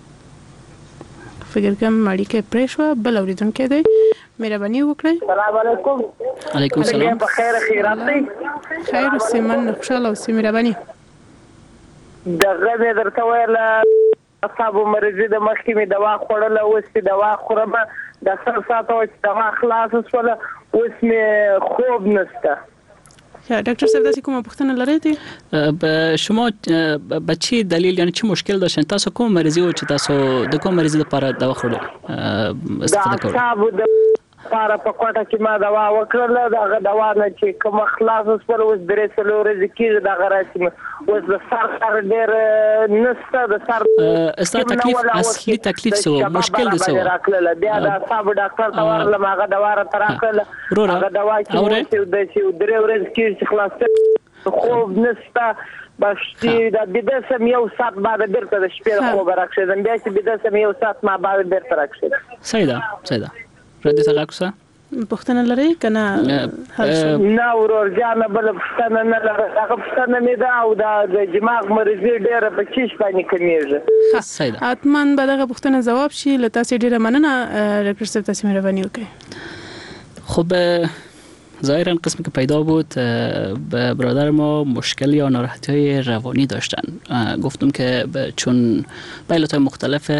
فکر کوم اړیکه پرې شوه. بل اورېدونکی دی، مهرباني وکړئ. السلام علیکم. علیکم السلام. بخیر خیرات دی. خیر اوسئ، من خوشاله اوسئ. مهرباني. دغه مې درته ویله اعصابو مرضي د مخکې مې دوا خوړله، اوس چې دوا خورم د سر ساعته وه چې دوا خلاصه شوله، اوس مې خوب نشته. دکتر صاحب داسې کومه پوښتنه لرئ دی؟ به شما به چی دلیل یعنی چی مشکل داشتین؟ تاسو کوم مریضی و چې تاسو د کوم مریضی لپاره دوا خوړل استفاده کوئ؟ د اعصابو د لپاره په کوټه کې ما دوا وکړله. دغه دوا نه چې کومه خلاصه شوله اوس درې څلور ورځې کېږي دغه راسي. اوس د سر سر ډېر نشته. د سر ستا تکلیف اصلي تکلیف څه و؟ مشکل دې څه و؟ راکړله. بیا د اعصابو ډاکټر ته ورغلم، هغه دوا راته راکړله. هغه دوا چې اوس درې ورځې کېږي چې خلاصه خوب نشته. باشتي د بیده سم یو ساعت بعد بیرته د شپې د خوب راکښېدم. بیا چې بیده سم یو ساعت ما بعد بیرته راکښېدم. صحیح ده، صحیح ده. ردی ته غاکوسه پوښتنه لرئ که نه؟ نه ورور جانه بله پوښتنه نه لرم. هغه پوښتنه مې ده او د دماغ مرضي ډېره په چیش باندې کمیږي. حتما به دغه پوښتنه ځواب شي. له تاسې ډېره مننه ډاکټر صاحب، تاسې مهرباني وکړئ. خب ظاهرا قسمی که پیدا بود به برادر ما مشکل یا ناراحتی های روانی داشتن. گفتم که چون به علت های مختلف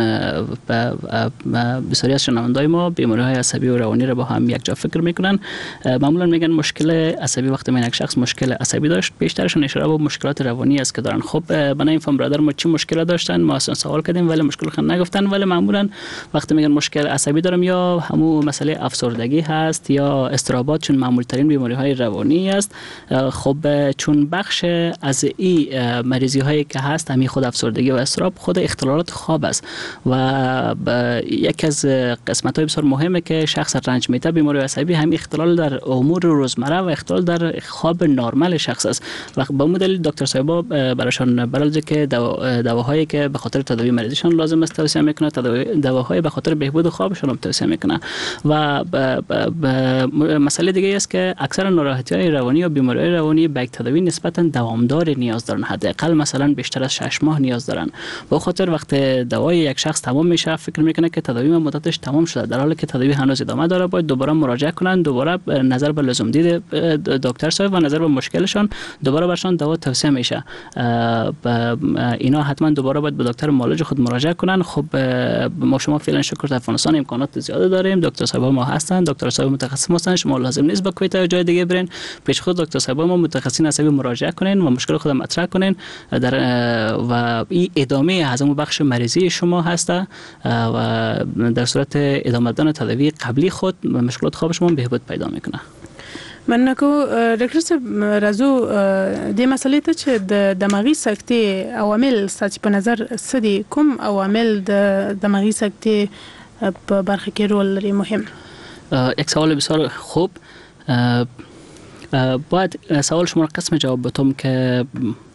بسیاری از شنوندای ما بیماری های عصبی و روانی را با هم یک جا فکر میکنن. معمولا میگن مشکل عصبی وقتی من یک شخص مشکل عصبی داشت بیشترشون اشاره به مشکلات روانی است که دارن. خب بنا این فهم برادر ما چی مشکل داشتن ما اصلا سوال کردیم ولی مشکل خود نگفتن. ولی معمولا وقتی میگن مشکل عصبی دارم یا همون مسئله افسردگی هست یا اضطرابات، چون معمول ترین بیماری های روانی است. خب چون بخش از این مریضی هایی که هست همین خود افسردگی و اضطراب خود اختلالات خواب است و یک از قسمت های بسیار مهمه که شخص رنج میده بیماری عصبی هم اختلال در امور روزمره و اختلال در خواب نرمال شخص است. و به اون دلیل دکتر صاحبا براشون برای که دواهایی که به خاطر تداوی مریضشون لازم است توصیه میکنه، دواهای به خاطر بهبود خوابشون هم توصیه میکنه. و مسئله دیگه است که اکثر ناراحتی‌های روانی یا بیماری‌های روانی به تداوی نسبتاً دوامدار نیاز دارن. حداقل مثلا بیشتر از شش ماه نیاز دارن. به خاطر وقت دوای یک شخص تمام میشه فکر میکنه که تداوی مدتش تمام شده، در حالی که تداوی هنوز ادامه داره. باید دوباره مراجعه کنن، دوباره نظر به لزوم دید دکتر صاحب و نظر به مشکلشون دوباره برشان دوا توصیه میشه. اینا حتما دوباره باید به دکتر معالج خود مراجعه کنن. خب ما شما فعلا شکر در افغانستان امکانات زیاده داریم. دکتر صاحب ما هستن، دکتر صاحب متخصص هستن. شما لازم نیست به کویت یا جای دیگه برین، پیش خود دکتر صاحب ما متخصصین عصبی مراجعه کنین و مشکل خود مطرح کنین در و این ادامه از اون بخش مریضی شما هسته و در صورت ادامه دادن تداوی قبلی خود مشکلات خواب شما بهبود پیدا میکنه. من کو ډاکټر صاحب راځو د مسلې ته چې د دماغي سکتې عوامل ستاسو په نظر څه دي؟ کوم عوامل د دماغي سکتې په برخه کې رول لري مهم؟ یک سوال بسیار خوب. باید سوال شما را قسم جواب بدم که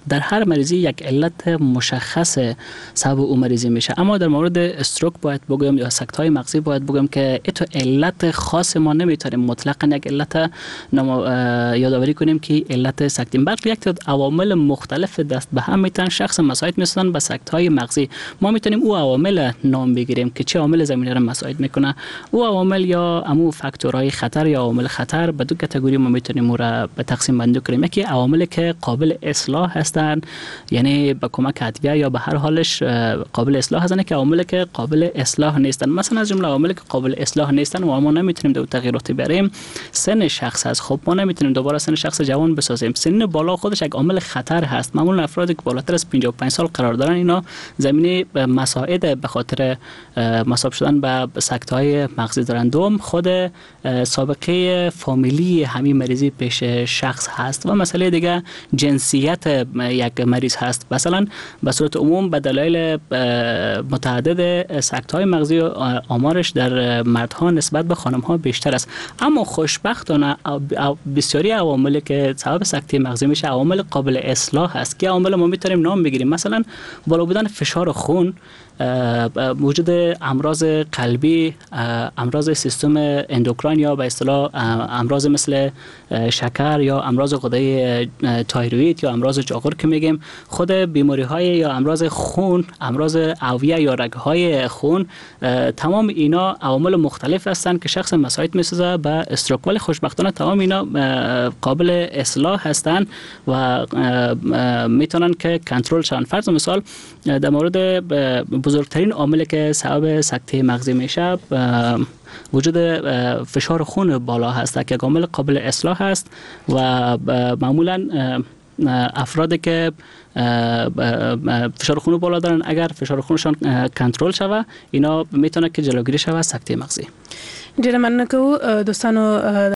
در هر مریضی یک علت مشخص سبب او مریضی میشه. اما در مورد استروک باید بگم یا سکته‌های مغزی باید بگم که اتو علت خاص ما نمیتونیم مطلقاً یک علت یادآوری کنیم که علت سکته، بلکه یک تعداد عوامل مختلف دست به هم میتونن شخص مساعد میشن به سکته‌های مغزی. ما میتونیم او عوامل نام بگیریم که چه عامل زمینه را مساعد میکنه. او عوامل یا امو فاکتورهای خطر یا عوامل خطر به دو کاتگوری ما میتونیم او را به تقسیم بندی کنیم. یکی عواملی که قابل اصلاح هستند، یعنی به کمک ادویه یا به هر حالش قابل اصلاح هستند، که عواملی که قابل اصلاح نیستند. مثلا از جمله عواملی که قابل اصلاح نیستند و ما نمیتونیم دو تغییراتی بریم، سن شخص هست. خب ما نمیتونیم دوباره سن شخص جوان بسازیم. سن بالا خودش یک عامل خطر هست. معمولا افرادی که بالاتر از پنجاه و پنج سال قرار دارن اینا زمینه مساعد به خاطر مصاب شدن به سکته‌های مغزی دارن. دوم خود سابقه فامیلی همین مریضی پیش شخص هست و مسئله دیگه جنسیت یک مریض هست. مثلا به صورت عموم به دلایل متعدد سکته‌های مغزی آمارش در مردها نسبت به خانم‌ها بیشتر است. اما خوشبختانه بسیاری عواملی که سبب سکته مغزی میشه عوامل قابل اصلاح است که عوامل ما میتونیم نام بگیریم. مثلا بالا بودن فشار خون، وجود امراض قلبی، امراض سیستم اندوکراین یا به اصطلاح امراض مثل شکر یا امراض غده تایروید یا امراض جاغور که میگیم، خود بیماری های یا امراض خون، امراض اوعیه یا رگهای خون، تمام اینا عوامل مختلف هستند که شخص مساعد میسازه به استروک. ولی خوشبختانه تمام اینا قابل اصلاح هستند و میتونن که کنترل شون. فرض مثال در مورد بزرگترین عاملی که سبب سکته مغزی میشه وجود فشار خون بالا هست که عامل قابل اصلاح است و معمولا افرادی که فشار خون بالا دارن اگر فشار خونشان کنترل شوه اینا میتونه که جلوگیری شوه از سکته مغزی. ډیره مننه کوو دوستانو